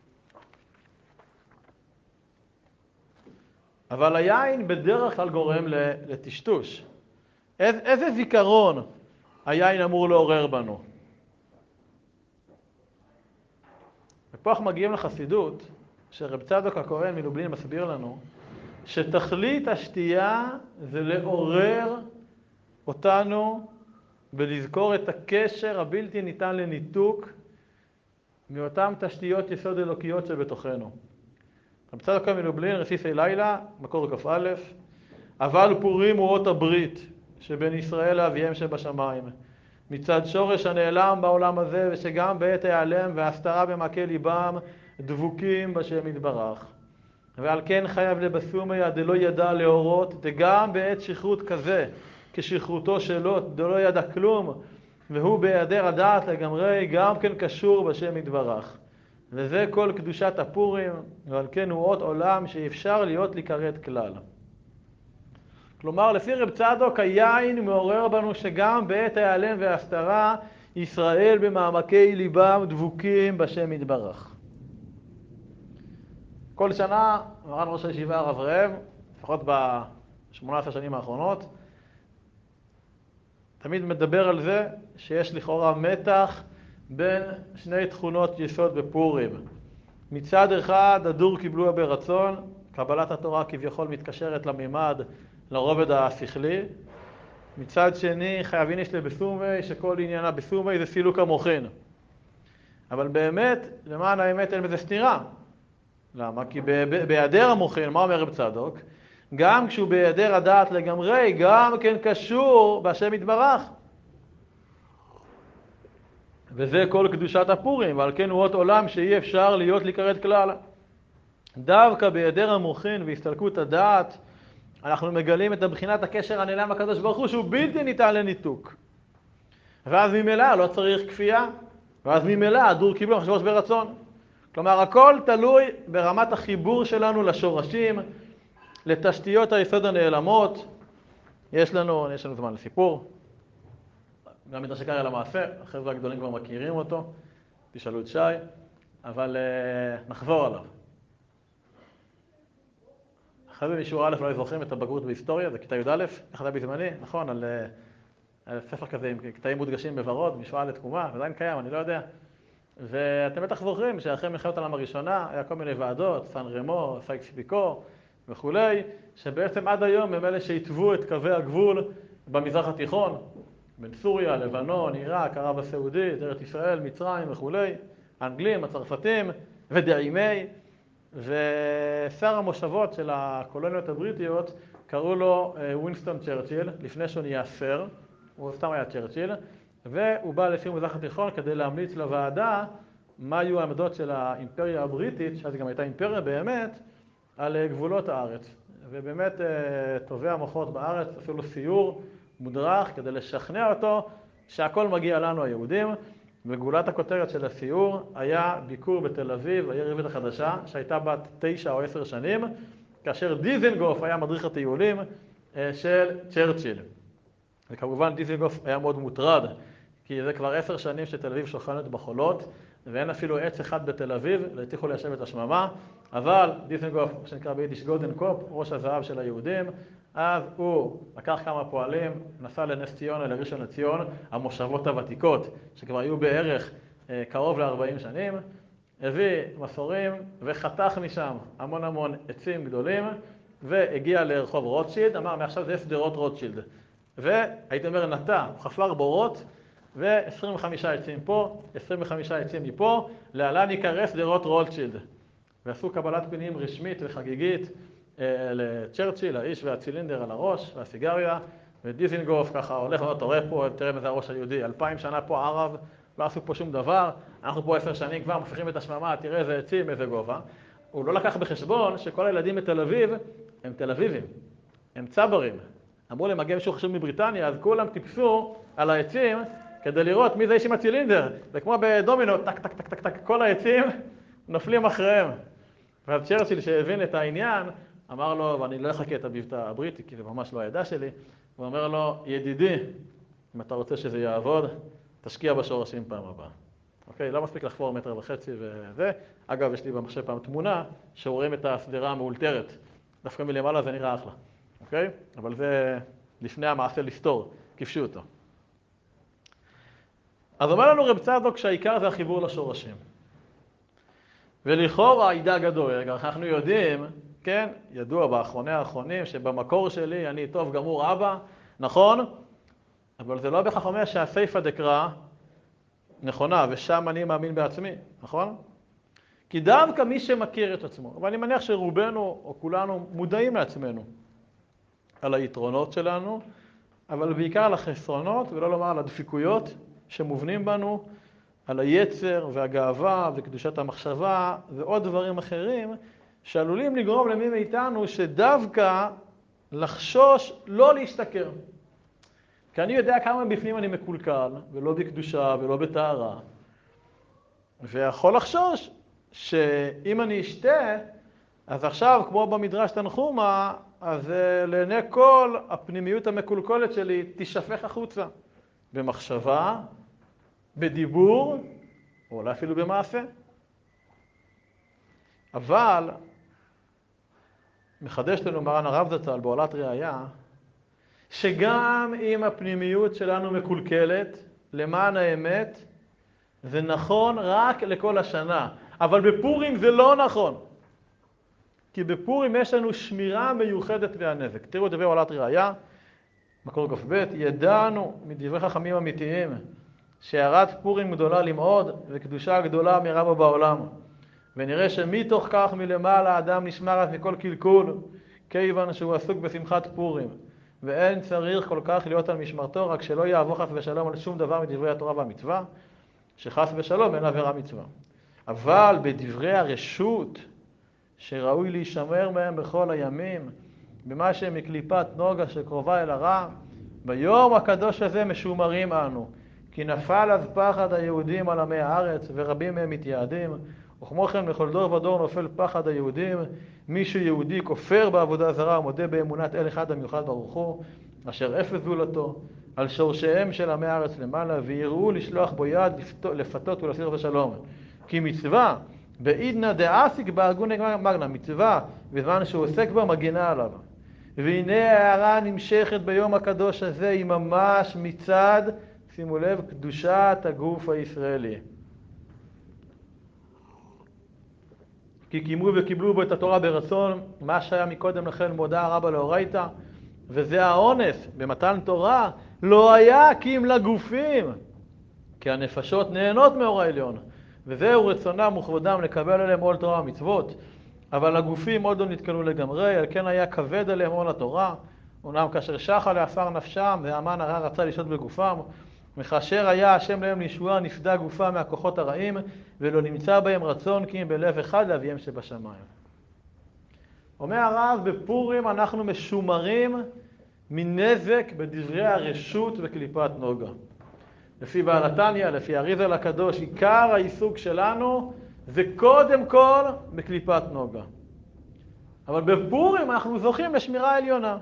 אבל היין בדרך כלל גורם לטשטוש. איזה זיכרון היין אמור לעורר בנו? ופה אנחנו מגיעים לחסידות, שרב צדוק הכהן מלובלין מסביר לנו, שתכלית השתייה זה לעורר אותנו ולזכור את הקשר הבלתי ניתן לניתוק מאותן תשתיות יסוד אלוקיות שבתוכנו. רב צדוק הכהן מלובלין, רסיסי לילה, מקור כ"א, אבל פורים הוא אות הברית שבין ישראל לאביהם שבשמיים, מצד שורש הנעלם בעולם הזה, ושגם בעת העלם והסתרה במכה ליבם דבוקים בשם יתברך. ועל כן חייב לבסומי דלא ידע להורות, וגם בעת שכרות כזה, כשכרותו שלו, דלא ידע כלום, והוא בהיעדר הדעת לגמרי, גם כן קשור בשם יתברך. וזה כל קדושת הפורים, ועל כן הוא אות עולם שאפשר להיות לכרת כלל. כלומר, לפי רב צדוק, היין מעורר בנו שגם בעת ההיעלם וההסתרה, ישראל במעמקי ליבם דבוקים בשם יתברך. כל שנה, מרן ראש הישיבה הרב ראם, לפחות ב-18 שנים האחרונות, תמיד מדבר על זה שיש לכאורה מתח בין שני תכונות יסוד בפורים. מצד אחד, הדור קיבלוה ברצון, קבלת התורה כביכול מתקשרת לממד, לרובד השכלי. מצד שני, חייבים יש לבסומי, שכל עניינה בסומי זה סילוק המוחין. אבל באמת, למען האמת אין בזה סתירה. למה? כי בהיעדר המוחין, מה אומר רב צדוק? גם כשהוא בהיעדר הדעת לגמרי, גם כן קשור בשם יתברך. וזה כל קדושת הפורים, ועל כן הוא אות עולם שאי אפשר להיות לכרת כלל. דווקא בהיעדר המוחין והסתלקות הדעת, אנחנו מגלים את בחינת הקשר הנעלם לקדוש ברוך הוא, שהוא בלתי ניתן לניתוק. ואז ממילא לא צריך כפייה, ואז ממילא הדור קיבלו מחשבוש ברצון. כלומר, הכל תלוי ברמת החיבור שלנו לשורשים, לתשתיות היסוד הנעלמות. יש לנו זמן לסיפור. גם מדרש עיקרי על המעשה, החבר'ה הגדולים כבר מכירים אותו, תשאלו את שי, אבל נחזור עליו. החבר'ה משיעור א' לא זוכרים את הבגרות בהיסטוריה, זה כיתה י"א, איך היה בזמני, נכון, על ספר כזה עם קטעים מודגשים בוורוד, משואה לתקומה, עדיין קיים, אני לא יודע. ואתם בטח זוכרים שאחרי מלחמת העולם הראשונה היה כל מיני ועדות, סן רמו, סייקס פיקו וכולי, שבעצם עד היום הם אלה שהתוו את קווי הגבול במזרח התיכון, בין סוריה, לבנון, עיראק, ערב הסעודית, ארץ ישראל, מצרים וכולי, האנגלים, הצרפתים ודעימי, ושר המושבות של הקולוניות הבריטיות קראו לו ווינסטון צ'רצ'יל, לפני שהוא נהיה סר, הוא סתם היה צ'רצ'יל, והוא בא לפי מזרח התיכון כדי להמליץ לוועדה מה היו העמדות של האימפריה הבריטית, שאז גם הייתה אימפריה באמת, על גבולות הארץ. ובאמת טובי המוחות בארץ עשו לו סיור מודרך כדי לשכנע אותו שהכל מגיע לנו היהודים, וגולת הכותרת של הסיור היה ביקור בתל אביב, העיר העברית החדשה, שהייתה בת 9 או 10 שנים, כאשר דיזנגוף היה מדריך הטיולים של צ'רצ'יל. וכמובן דיזנגוף היה מאוד מוטרד, כי זה כבר 10 שנים שתל אביב שוכנת בחולות, ואין אפילו עץ אחד בתל אביב, והצליחו ליישב את השממה, אבל דיזנגוף, שנקרא ביידיש גולדן קופ, ראש הזהב של היהודים, אז הוא לקח כמה פועלים, נסע לנס ציונה, לראשון לציון, המושבות הוותיקות, שכבר היו בערך קרוב ל-40 שנים, הביא מסורים וחתך משם המון עצים גדולים, והגיע לרחוב רוטשילד, אמר, מעכשיו זה שדרות רוטשילד. והייתי אומר, נטע, הוא חפר בורות, ו-25 עצים פה, 25 עצים מפה, להלן יקרא שדרות רוטשילד. ועשו קבלת פנים רשמית וחגיגית לצ'רצ'יל, האיש והצילינדר על הראש, והסיגריה, ודיזנגוף ככה הולך, אתה רואה פה, תראה מה זה הראש היהודי, 2000 שנה פה ערב, לא עשו פה שום דבר, אנחנו פה 10 שנים כבר מפחיכים את השממה, תראה איזה עצים, איזה גובה. הוא לא לקח בחשבון שכל הילדים בתל אביב הם תל אביבים, הם צברים. אמרו להם, מגיע מישהו חשוב מבריטניה, אז כולם טיפסו על העצים כדי לראות מי זה איש עם הצילינדר. זה כמו בדומינו, טק, טק, טק, טק, טק, כל העצים נופלים אחריהם. ואז צ'רצ'יל שהבין את העניין, אמר לו, ואני לא אחכה את המבטא הבריטי, כי זה ממש לא הידע שלי, הוא אומר לו, ידידי, אם אתה רוצה שזה יעבוד, תשקיע בשורשים פעם הבאה. אוקיי? לא מספיק לחפור 1.5 מטר וזה. אגב, יש לי במחשב פעם תמונה שרואים את הסדרה המאולתרת. דווקא מלמעלה זה נראה אחלה. אוקיי? אבל זה לפני המעשה לסתור, כיפשו אותו. אז אומר לנו רב צדוק שהעיקר זה החיבור לשורשים. ולכאורה ידע גדול, אנחנו יודעים, כן, ידוע באחרוני האחרונים, שבמקור שלי אני טוב גמור אבא, נכון? אבל זה לא בכך אומר שהסייפא דקרא נכונה, ושם אני מאמין בעצמי, נכון? כי דווקא מי שמכיר את עצמו, ואני מניח שרובנו או כולנו מודעים לעצמנו על היתרונות שלנו, אבל בעיקר על החסרונות, ולא לומר על הדפיקויות שמובנים בנו, על היצר והגאווה וקדושת המחשבה ועוד דברים אחרים, שעלולים לגרום למי מאיתנו שדווקא לחשוש לא להשתכר. כי אני יודע כמה בפנים אני מקולקל, ולא בקדושה ולא בטהרה. ויכול לחשוש שאם אני אשתה, אז עכשיו, כמו במדרש תנחומה, אז לעיני כל הפנימיות המקולקלת שלי תשפך החוצה. במחשבה, בדיבור, או אולי אפילו במעשה. אבל, מחדש לנו מרן הרב זצ"ל בעולת ראיה, שגם אם הפנימיות שלנו מקולקלת, למען האמת, זה נכון רק לכל השנה. אבל בפורים זה לא נכון. כי בפורים יש לנו שמירה מיוחדת מהנזק. תראו דברי עולת ראיה, מקור כ"ב, ידענו מדברי חכמים אמיתיים, שהערת פורים גדולה למעוד וקדושה גדולה מרבה בעולם. ונראה שמתוך כך מלמעלה האדם נשמר אז מכל קלקול, כיוון שהוא עסוק בשמחת פורים. ואין צריך כל כך להיות על משמרתו, רק שלא יעבור חס ושלום על שום דבר מדברי התורה והמצווה, שחס ושלום אין עבירה מצווה. אבל בדברי הרשות שראוי להישמר מהם בכל הימים, במה שהם מקליפת נוגה שקרובה אל הרע. ביום הקדוש הזה משומרים אנו, כי נפל אז פחד היהודים על עמי הארץ, ורבים מהם מתייעדים, וכמו כן בכל דור ודור נופל פחד היהודים. מי שיהודי כופר בעבודה זרה ומודה באמונת אל אחד המיוחד ברוך הוא, אשר אפס זולתו, על שורשיהם של עמי הארץ למעלה, ויראו לשלוח בו יד לפתות ולהסיר בשלום. כי מצווה בעידנא דעסיק בארגוני מגנא, מצווה בזמן שהוא עוסק בה מגינה עליו. והנה ההערה נמשכת ביום הקדוש הזה היא ממש מצד, שימו לב, קדושת הגוף הישראלי. כי קיימו וקיבלו בו את התורה ברצון, מה שהיה מקודם לכן מודע רבה לאורייתא, וזה האונס במתן תורה, לא היה כי אם לגופים, כי הנפשות נהנות מאור העליון, וזהו רצונם וכבודם לקבל עליהם עול תורה ומצוות, אבל הגופים עוד לא נתקנו לגמרי, על כן היה כבד עליהם עול התורה, אומנם כאשר שחה לעפר נפשם, והמן הרע רצה לשלוט בגופם, וכאשר היה השם להם לישועה נפדה גופה מהכוחות הרעים, ולא נמצא בהם רצון כי אם בלב אחד לאביהם שבשמיים. אומר הרב, בפורים אנחנו משומרים מנזק בדברי הרשות וקליפת נוגה. לפי בעל התניא, לפי אריז"ל הקדוש, עיקר העיסוק שלנו זה קודם כל בקליפת נוגה. אבל בפורים אנחנו זוכים לשמירה עליונה.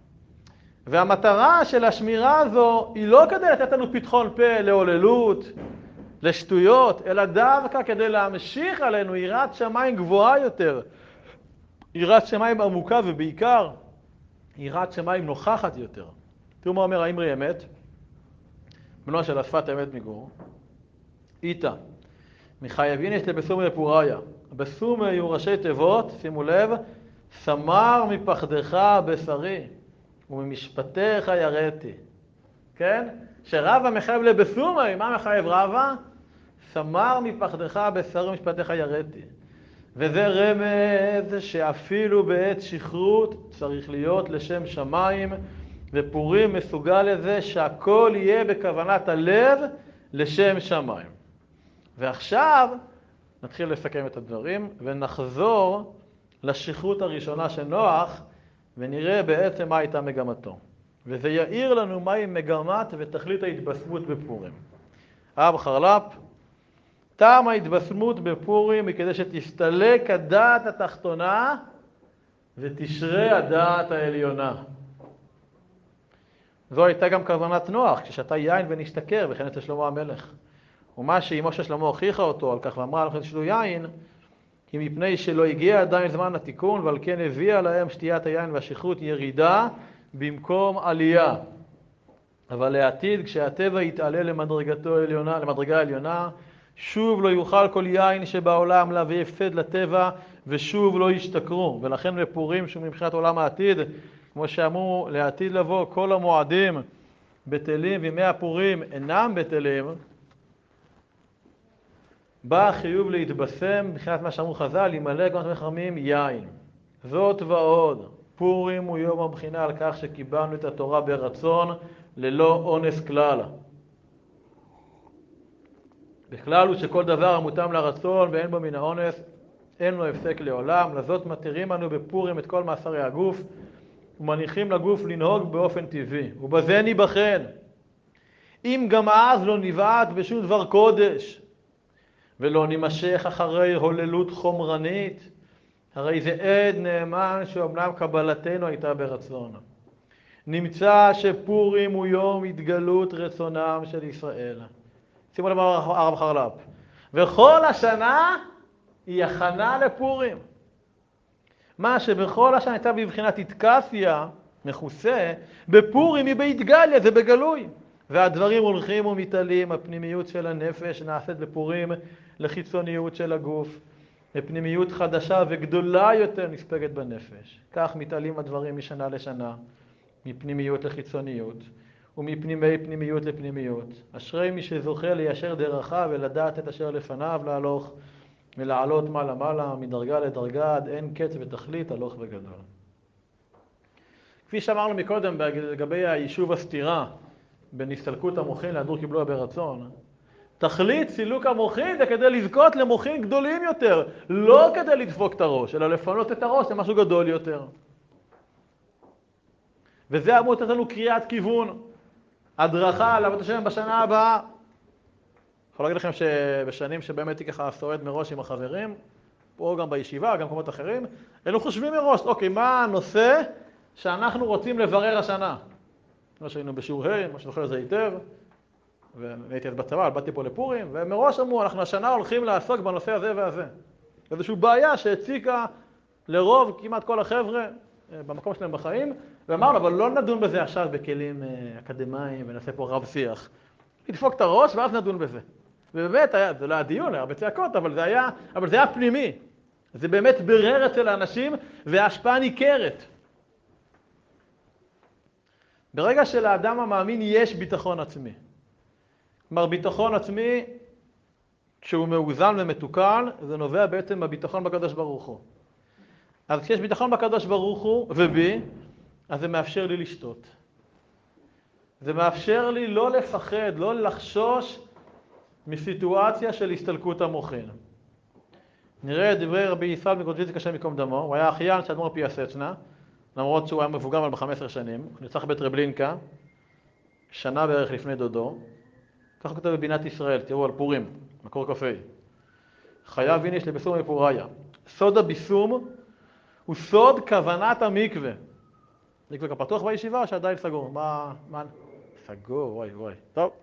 והמטרה של השמירה הזו היא לא כדי לתת לנו פתחון פה להוללות, לשטויות, אלא דווקא כדי להמשיך עלינו יראת שמיים גבוהה יותר, יראת שמיים עמוקה, ובעיקר יראת שמיים נוכחת יותר. תראו מה אומר האמרי אמת, בנו של השפת אמת מגור. איתה, מחייבין יש לבסומי לפוריה. בסומי היו ראשי תיבות, שימו לב, סמר מפחדך בשרי וממשפטיך יראתי. כן? שרבא מחייב לבסומי, מה מחייב רבא? סמר מפחדך בשרי ומשפטיך יראתי. וזה רמז שאפילו בעת שכרות צריך להיות לשם שמיים, ופורים מסוגל לזה שהכל יהיה בכוונת הלב לשם שמיים. ועכשיו נתחיל לסכם את הדברים ונחזור לשכרות הראשונה של נוח ונראה בעצם מה הייתה מגמתו. וזה יאיר לנו מהי מגמת ותכלית ההתבשמות בפורים. אב חרל"פ, טעם ההתבשמות בפורים היא כדי שתסתלק הדעת התחתונה ותשרה הדעת העליונה. זו הייתה גם כוונת נוח, כששתה יין ונשתכר וכן אצל שלמה המלך. ומה שאימו של שלמה הוכיחה אותו על כך ואמרה לכם שתו יין, כי מפני שלא הגיע עדיין זמן התיקון, ועל כן הביאה להם שתיית היין והשכרות ירידה במקום עלייה. אבל לעתיד, כשהטבע יתעלה למדרגה העליונה, שוב לא יוכל כל יין שבעולם להביא הפסד לטבע, ושוב לא ישתכרו. ולכן בפורים שהוא מבחינת עולם העתיד, כמו שאמרו לעתיד לבוא, כל המועדים בטלים וימי הפורים אינם בטלים, בא החיוב להתבשם, מבחינת מה שאמרו חז"ל, ימלא גם מחרמים יין. זאת ועוד, פורים הוא יום הבחינה על כך שקיבלנו את התורה ברצון, ללא אונס כלל. בכלל הוא שכל דבר המותם לרצון ואין בו מן האונס, אין לו הפסק לעולם. לזאת מתירים אנו בפורים את כל מעשרי הגוף, ומניחים לגוף לנהוג באופן טבעי. ובזה ניבחן. אם גם אז לא נבעט בשום דבר קודש, ולא נמשך אחרי הוללות חומרנית, הרי זה עד נאמן שאומנם קבלתנו הייתה ברצון. נמצא שפורים הוא יום התגלות רצונם של ישראל. שימו לב הרב חרל"פ. וכל השנה היא הכנה לפורים. מה שבכל השנה הייתה בבחינת התקפיה, מכוסה, בפורים היא בהתגליה, זה בגלוי. והדברים הולכים ומתעלים, הפנימיות של הנפש נעשית בפורים לחיצוניות של הגוף, לפנימיות חדשה וגדולה יותר נספגת בנפש. כך מתעלים הדברים משנה לשנה, מפנימיות לחיצוניות, ומפנימי פנימיות לפנימיות. אשרי מי שזוכה ליישר דרכיו ולדעת את אשר לפניו להלוך, ולעלות מעלה מעלה, מדרגה לדרגה, עד אין קץ ותכלית, הלוך וגדול. כפי שאמרנו מקודם לגבי היישוב הסתירה, בין הסתלקות המוחין להיעדרות קיבלוה ברצון, תכלית סילוק המוחין זה כדי לזכות למוחין גדולים יותר, לא כדי לדפוק את הראש, אלא לפנות את הראש למשהו גדול יותר. וזה אמור לתת לנו קריאת כיוון, הדרכה לעבודת השם בשנה הבאה. אני יכול להגיד לכם שבשנים שבאמת היא ככה סועד מראש עם החברים, פה גם בישיבה, גם במקומות אחרים, היינו חושבים מראש, אוקיי, מה הנושא שאנחנו רוצים לברר השנה? כמו שהיינו בשיעור ה', מה שזוכר זה היטב, והייתי אז בצבא, באתי פה לפורים, ומראש אמרו, אנחנו השנה הולכים לעסוק בנושא הזה והזה. איזושהי בעיה שהציקה לרוב כמעט כל החבר'ה במקום שלהם בחיים, ואמרנו, אבל לא נדון בזה עכשיו בכלים אקדמיים ונעשה פה רב שיח. נדפוק את הראש ואז נדון בזה. ובאמת, זה לא היה דיון, היה בצעקות, אבל זה היה פנימי. זה באמת ברר אצל האנשים, וההשפעה ניכרת. ברגע שלאדם המאמין יש ביטחון עצמי. כלומר, ביטחון עצמי, כשהוא מאוזן ומתוקן, זה נובע בעצם מהביטחון בקדוש ברוך הוא. אז כשיש ביטחון בקדוש ברוך הוא ובי, אז זה מאפשר לי לשתות. זה מאפשר לי לא לפחד, לא לחשוש מסיטואציה של הסתלקות המוחין. נראה את דברי רבי ישראל מגרודז'יצ'יק השם ייקום דמו, הוא היה אחיין של אדמו"ר פיאסצ'נה, למרות שהוא היה מבוגר אבל ב-15 שנים, הוא נרצח בטרבלינקה, שנה בערך לפני דודו, ככה כותב בבינת ישראל, תראו על פורים, מקור קופי. חייב איניש לבסום מפוריה. סוד הביסום הוא סוד כוונת המקווה. מקווה גם פתוח בישיבה או שעדיין סגור? מה? סגור, וואי. טוב.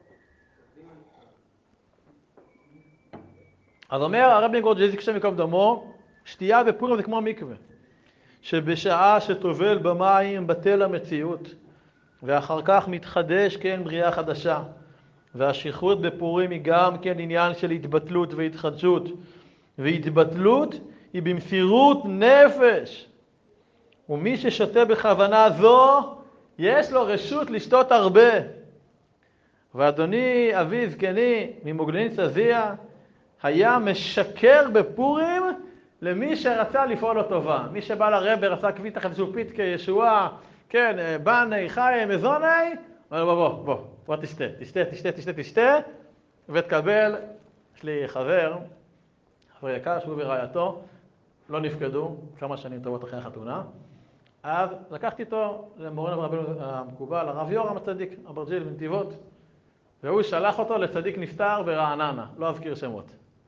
אז אומר הרבי מגרודז'יצ'יק השם ייקום דמו, שתייה בפורים זה כמו מקווה. שבשעה שטובל במים בטל המציאות, ואחר כך מתחדש כן בריאה חדשה. והשכרות בפורים היא גם כן עניין של התבטלות והתחדשות. והתבטלות היא במסירות נפש. ומי ששותה בכוונה זו, יש לו רשות לשתות הרבה. ואדוני אבי זקני ממוגלנית עזיה, היה משקר בפורים למי שרצה לפעול לו טובה. מי שבא לרב ורצה כביתך איזשהו פיתקה ישועה, כן, בני, חיים, מזוני, בוא תשתה, ותקבל. יש לי חבר יקר שהוא ורעייתו, לא נפקדו, כמה שנים טובות אחרי החתונה. אז לקחתי אותו למורנו רבנו המקובל, הרב יורם הצדיק, אברג'יל בנתיבות, והוא שלח אותו לצדיק נפטר ברעננה, לא אזכיר שמות.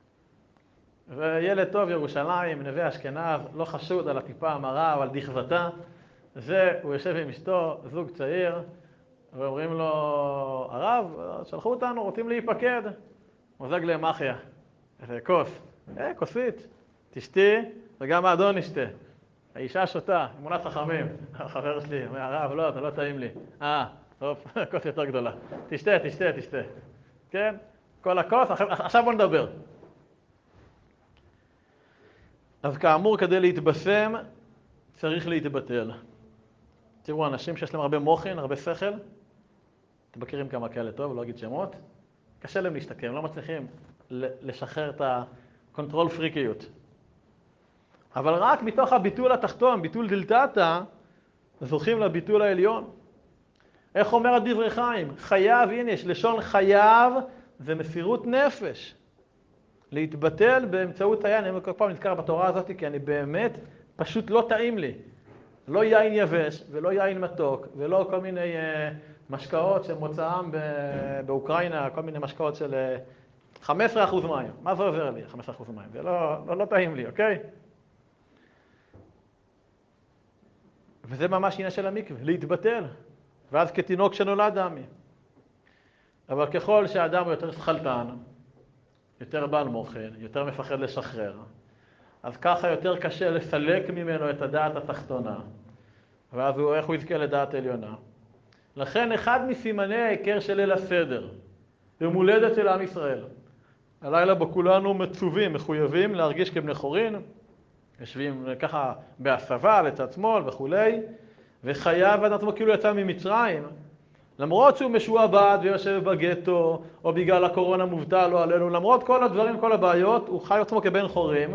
וילד טוב ירושלים, נווה אשכנז, לא חשוד על הטיפה המרה או על דכבתה. הוא יושב עם אשתו, זוג צעיר, ואומרים לו, הרב, שלחו אותנו, רוצים להיפקד. מוזג להם אחיה, כוס, כוסית, תשתי, וגם האדון נשתה. האישה שותה, אמונת חכמים, החבר שלי, אומר, הרב, לא, זה לא טעים לי. טוב, כוס יותר גדולה. תשתה. כן? כל הכוס, עכשיו בוא נדבר. אז כאמור, כדי להתבשם, צריך להתבטל. תראו, אנשים שיש להם הרבה מוחין, הרבה שכל, אתם מכירים כמה כאלה טוב, לא אגיד שמות, קשה להם להשתקם, לא מצליחים לשחרר את הקונטרול פריקיות. אבל רק מתוך הביטול התחתון, ביטול דלתתא, זוכים לביטול העליון. איך אומר הדברי חיים? חייב, הנה, יש לשון חייב, זה מסירות נפש. להתבטל באמצעות היין, אני כל פעם נזכר בתורה הזאת, כי אני באמת, פשוט לא טעים לי. לא יין יבש, ולא יין מתוק, ולא כל מיני משקאות שמוצאם באוקראינה, כל מיני משקאות של 15% מים. מה זה עוזר לי, 15% מים? זה לא טעים לי, אוקיי? וזה ממש עניין של המקווה, להתבטל. ואז כתינוק שנולד דמי. אבל ככל שהאדם הוא יותר שחלטן, יותר בעל מוחין, יותר מפחד לשחרר, אז ככה יותר קשה לסלק ממנו את הדעת התחתונה. ואז איך הוא יזכה לדעת עליונה. לכן אחד מסימני ההיכר של ליל הסדר, יום הולדת של עם ישראל. הלילה בו כולנו מצווים, מחויבים להרגיש כבני חורין, יושבים ככה בהסבה לצד שמאל וכולי, וחייב עד עצמו כאילו יצא ממצרים, למרות שהוא משועבד ויושב בגטו, או בגלל הקורונה מובטל או עלינו, למרות כל הדברים, כל הבעיות, הוא חי עצמו כבן חורים.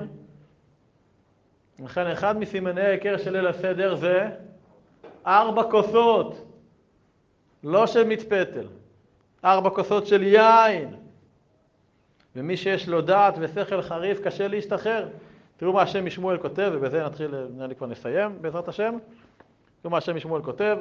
לכן אחד מסימני ההיכר של ליל הסדר זה 4 כוסות, לא של מצפתל, 4 כוסות של יין. ומי שיש לו דעת ושכל חריף קשה להשתחרר. תראו מה השם משמואל כותב, ובזה נתחיל, נראה לי כבר נסיים בעזרת השם. תראו מה השם משמואל כותב.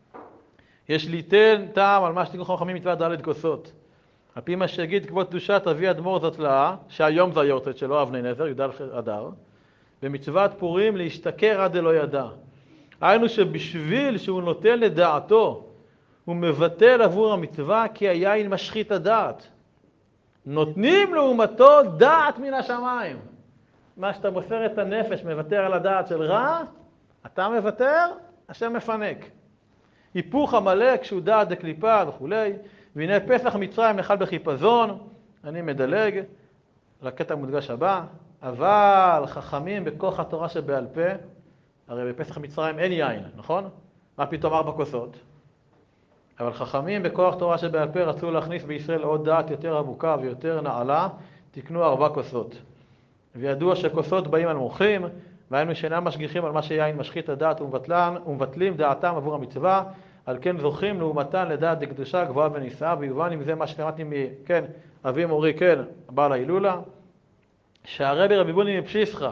יש ליתן טעם על מה שתיקנו חכמים מצוות ד' כוסות. על פי מה שיגיד כבוד קדושת אבי אדמו"ר זצלאה, שהיום זה היורצייט שלו, אבני נזר, י"ד אדר, במצוות פורים להשתכר עד דלא ידע. היינו שבשביל שהוא נותן לדעתו, הוא מבטל עבור המצווה כי היין משחית הדעת. נותנים לעומתו דעת מן השמיים. מה שאתה מוסר את הנפש, מוותר על הדעת של רע, אתה מוותר, השם מפנק. היפוך המלא כשהוא דעת דקליפה וכו'. והנה פסח מצרים נחל בחיפזון, אני מדלג לקטע המודגש הבא, אבל חכמים בכוח התורה שבעל פה, הרי בפסח מצרים אין יין, נכון? מה פתאום 4 כוסות? אבל חכמים בכוח תורה שבעל פה רצו להכניס בישראל עוד דעת יותר עמוקה ויותר נעלה, תקנו 4 כוסות. וידוע שכוסות באים על מוחים, והיינו שאינם משגיחים על מה שיין משחית הדעת ומבטלים דעתם עבור המצווה, על כן זוכים לעומתן לדעת דקדושה גבוהה ונישאה, ויובן עם זה מה שקראתי כן, אבי מורי, כן, בעל ההילולה, שהרבי רבי בוני מפשיסחה,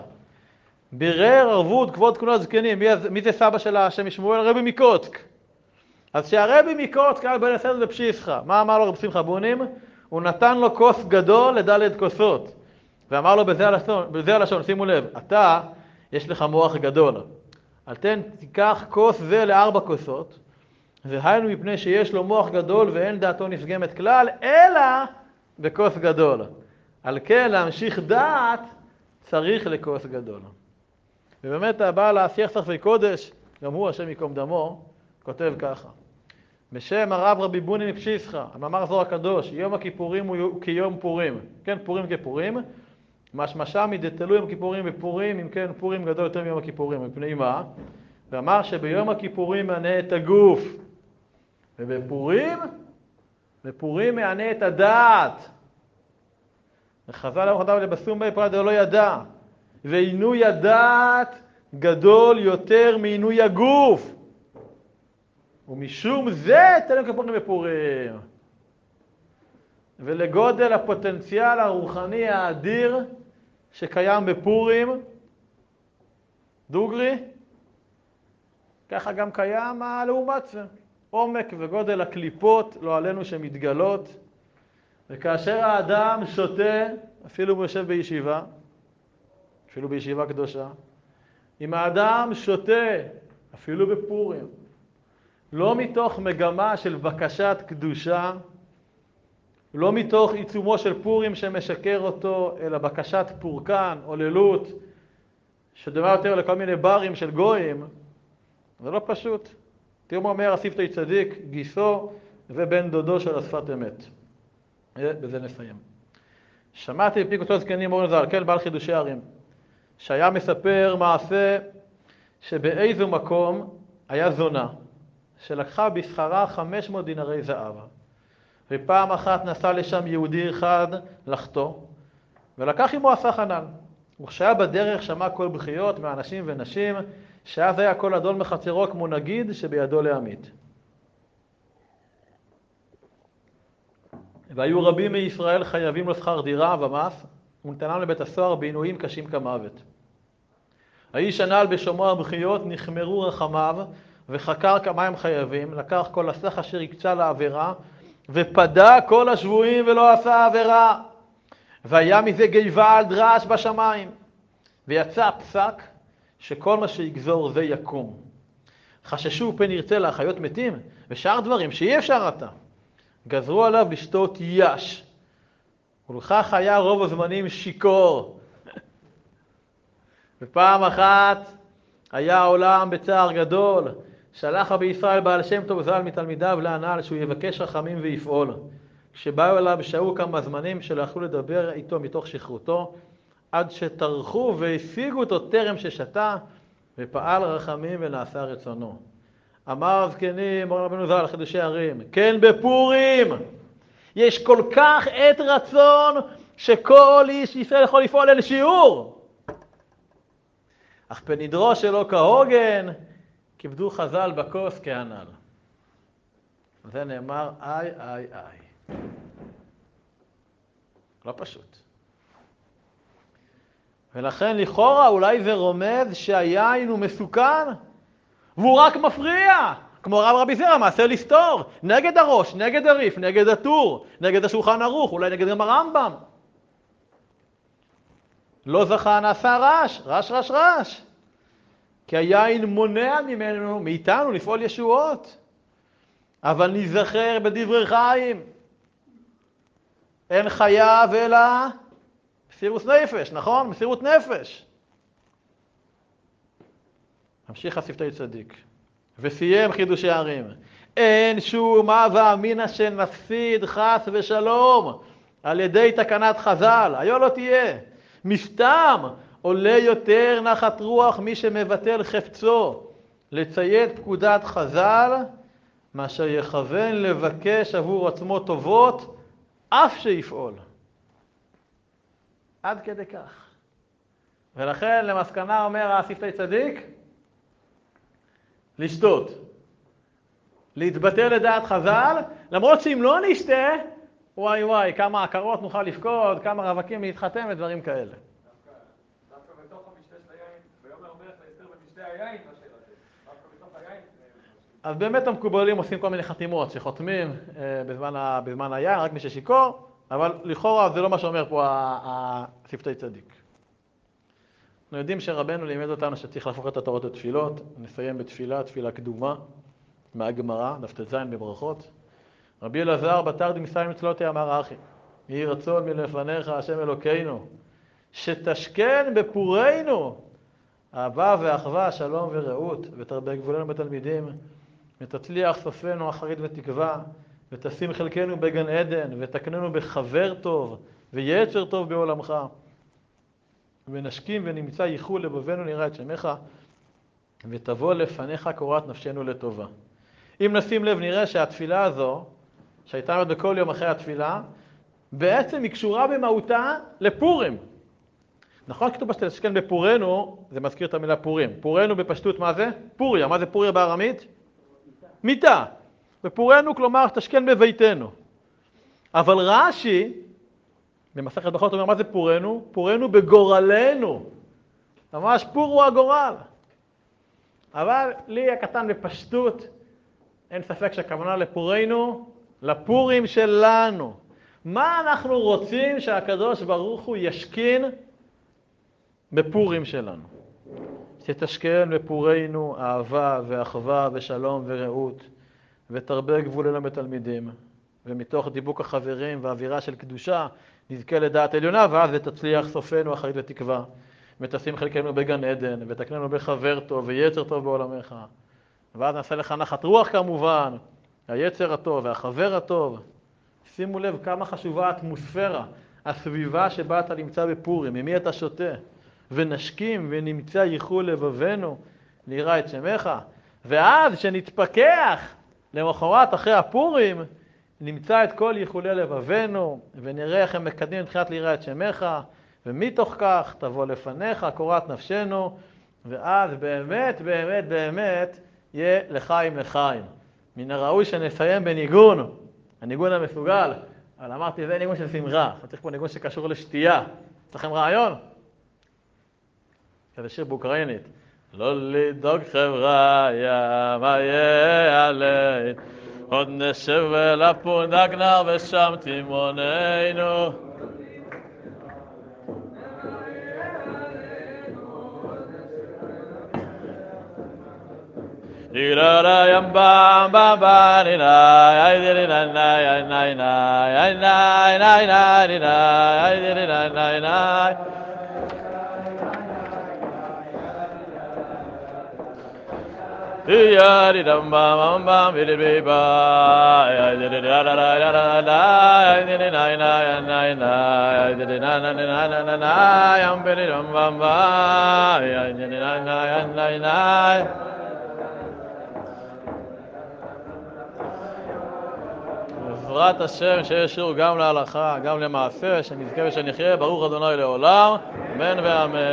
בירר ערבות כבוד כהונת זקנים. מי זה סבא של השם משמואל? רבי מקוצק. אז שהרבי מקוצק היה בן הסדר בפשיסחה, מה אמר לו רבי שמחה בונים? הוא נתן לו כוס גדול לד' כוסות, ואמר לו בזה הלשון, שימו לב, אתה, יש לך מוח גדול, אל תיקח כוס זה ל4 כוסות, והיינו מפני שיש לו מוח גדול ואין דעתו נפגמת כלל, אלא בכוס גדול. על כן להמשיך דעת צריך לכוס גדול. ובאמת הבעל השיח ספרי קודש, גם הוא השם יקום דמו, כותב ככה. בשם הרב רבי בוני מפשיסחה, המאמר זוהר הקדוש, יום הכיפורים הוא כיום פורים. כן, פורים כפורים. משמשה מדתלו יום כיפורים בפורים, אם כן פורים גדול יותר מיום הכיפורים. מפני מה? ואמר שביום הכיפורים מענה את הגוף. ובפורים מענה את הדעת. וחז"ל אמרו חז"ל לבשום בי פרט דלא ידע. ועינוי הדעת גדול יותר מעינוי הגוף. ומשום זה תלם כפורים בפורים. ולגודל הפוטנציאל הרוחני האדיר שקיים בפורים, דוגרי, ככה גם קיים לעומת זה. עומק וגודל הקליפות לא עלינו שמתגלות, וכאשר האדם שותה, אפילו הוא יושב בישיבה, אפילו בישיבה קדושה, אם האדם שותה, אפילו בפורים, לא מתוך מגמה של בקשת קדושה, לא מתוך עיצומו של פורים שמשקר אותו, אלא בקשת פורקן, עוללות, שדומה יותר לכל מיני ברים של גויים, זה לא פשוט. תראו מה אומר הסיפתא צדיק, גיסו ובן דודו של השפת אמת. בזה נסיים. שמעתי בפי קודשו זקנים מורן ז"ל, כן, בעל חידושי ערים, שהיה מספר מעשה שבאיזו מקום היה זונה, שלקחה בשכרה 500 דינרי זהב. ופעם אחת נסע לשם יהודי אחד לחתו, ולקח עמו עשה חנן. וכשהיה בדרך שמע קול בכיות מאנשים ונשים, שאז היה קול אדון מחצרו כמו נגיד שבידו להמית. והיו רבים מישראל חייבים לו שכר דירה ומס, ונתנם לבית הסוהר בעינויים קשים כמוות. האיש הנ"ל בשומעו הבכיות נחמרו רחמיו, וחקר כמה הם חייבים, לקח כל הסך אשר יקצה לעבירה, ופדה כל השבויים ולא עשה עבירה. והיה מזה גיבה על דרש בשמיים. ויצא פסק שכל מה שיגזור זה יקום. חששו פן ירצה להחיות מתים, ושאר דברים שאי אפשר עתה. גזרו עליו לשתות יש. ולכך היה רוב הזמנים שיקור. ופעם אחת היה העולם בצער גדול. שלח רבי ישראל בעל שם טוב ז"ל מתלמידיו להנ"ל שהוא יבקש רחמים ויפעול. כשבאו אליו שהו כמה זמנים שלא יכלו לדבר איתו מתוך שכרותו, עד שטרחו והשיגו אותו טרם ששתה, ופעל רחמים ונעשה רצונו. אמר הזקנים, מורן רבנו ז"ל, חידושי ערים, כן בפורים יש כל כך עת רצון שכל איש ישראל יכול לפעול אל שיעור. אך פנדרו שלו כהוגן, כיבדו חז"ל בכוס כהנ"ל. זה נאמר איי איי איי. לא פשוט. ולכן לכאורה אולי זה רומז שהיין הוא מסוכן, והוא רק מפריע, כמו רבי זרע, מעשה לסתור, נגד הראש, נגד הריף, נגד הטור, נגד השולחן ערוך, אולי נגד גם הרמב"ם. לא זכה נעשה רש, רש רש רש. כי היין מונע מאיתנו לפעול ישועות. אבל נזכר בדברי חיים. אין חייב אלא מסירות נפש, נכון? מסירות נפש. המשיך השפתי צדיק. וסיים חידושי הערים. אין שום הווה אמינא שנפסיד חס ושלום על ידי תקנת חז"ל. היה לא תהיה. מסתם עולה יותר נחת רוח מי שמבטל חפצו לציית פקודת חז"ל, מאשר יכוון לבקש עבור עצמו טובות, אף שיפעול. עד כדי כך. ולכן למסקנה אומר השפתי צדיק, לשתות. להתבטל לדעת חז"ל, למרות שאם לא נשתה, וואי וואי, כמה עקרות נוכל לפקוד, כמה רווקים להתחתן ודברים כאלה. דווקא בתוך המשתה של היין, ויאמר המלך לאסתר במשתה היין, מה שאלת? דווקא בתוך היין. אז באמת המקובלים עושים כל מיני חתימות שחותמים בזמן היין, רק מי ששיכור, אבל לכאורה זה לא מה שאומר פה השפתי צדיק. אנחנו יודעים שרבנו לימד אותנו שצריך להפוך את התורות לתפילות. נסיים בתפילה, תפילה קדומה, מהגמרא, דף ט"ז בברכות. רבי אלעזר בתר דמסיים מצלותי אמר אחי, יהי רצון מלפניך השם אלוקינו, שתשכן בפורנו אהבה ואחווה, שלום ורעות, ותרבה גבולנו בתלמידים, ותצליח סופנו אחרית ותקווה, ותשים חלקנו בגן עדן, ותקננו בחבר טוב ויצר טוב בעולמך. ונשכים ונמצא ייחול לבבינו נראה את שמך, ותבוא לפניך קורת נפשנו לטובה. אם נשים לב נראה שהתפילה הזו, שהייתה עוד בכל יום אחרי התפילה, בעצם היא קשורה במהותה לפורים. נכון, כתוב שתשכן בפורנו, זה מזכיר את המילה פורים. פורנו בפשטות מה זה? פוריה. מה זה פוריה בארמית? מיטה. בפורנו כלומר שתשכן בביתנו. אבל רש"י, במסכת ברכות אומר מה זה פורנו? פורנו בגורלנו. ממש פור הוא הגורל. אבל לי הקטן בפשטות, אין ספק שהכוונה לפורנו, לפורים שלנו. מה אנחנו רוצים שהקדוש ברוך הוא ישכין בפורים שלנו? שתשכן בפורנו אהבה ואחווה ושלום ורעות, ותרבה גבולנו בתלמידים, ומתוך דיבוק החברים ואווירה של קדושה נזכה לדעת עליונה, ואז תצליח סופנו אחרית ותקווה, ותשים חלקנו בגן עדן, ותקננו בחבר טוב ויצר טוב בעולמך. ואז נעשה לך נחת רוח כמובן, היצר הטוב והחבר הטוב. שימו לב כמה חשובה האטמוספירה, הסביבה שבה אתה נמצא בפורים, ממי אתה שותה. ונשכים ונמצא ייחול לבבינו, נראה את שמך. ואז שנתפכח למחרת אחרי הפורים, נמצא את כל ייחולי לבבינו, ונראה איך הם מקדמים מבחינת ליראה את שמך, ומתוך כך תבוא לפניך קורת נפשנו, ואז באמת, באמת, באמת, יהיה לחיים לחיים. מן הראוי שנסיים בניגון, הניגון המסוגל, אבל אמרתי, זה ניגון של שמחה, צריך פה ניגון שקשור לשתייה. יש לכם רעיון? כזה שיר באוקראינית. לא לדאוג חבריה, מה יהיה עלינו, עוד נשב לפונדק נר ושם תימוננו. Dirara yam bam bam ba ni na ay di na na ay na na ay na na na ni na ay di na na na ya di dam bam bam bam bi bi ba ay di na na na na na ay di na na na na ay di na na na na na yam bi dam bam ba ay di na na na na בעזרת השם שיש שיעור גם להלכה, גם למעשה, שנזכה ושנחיה, ברוך אדוני לעולם, אמן ואמן.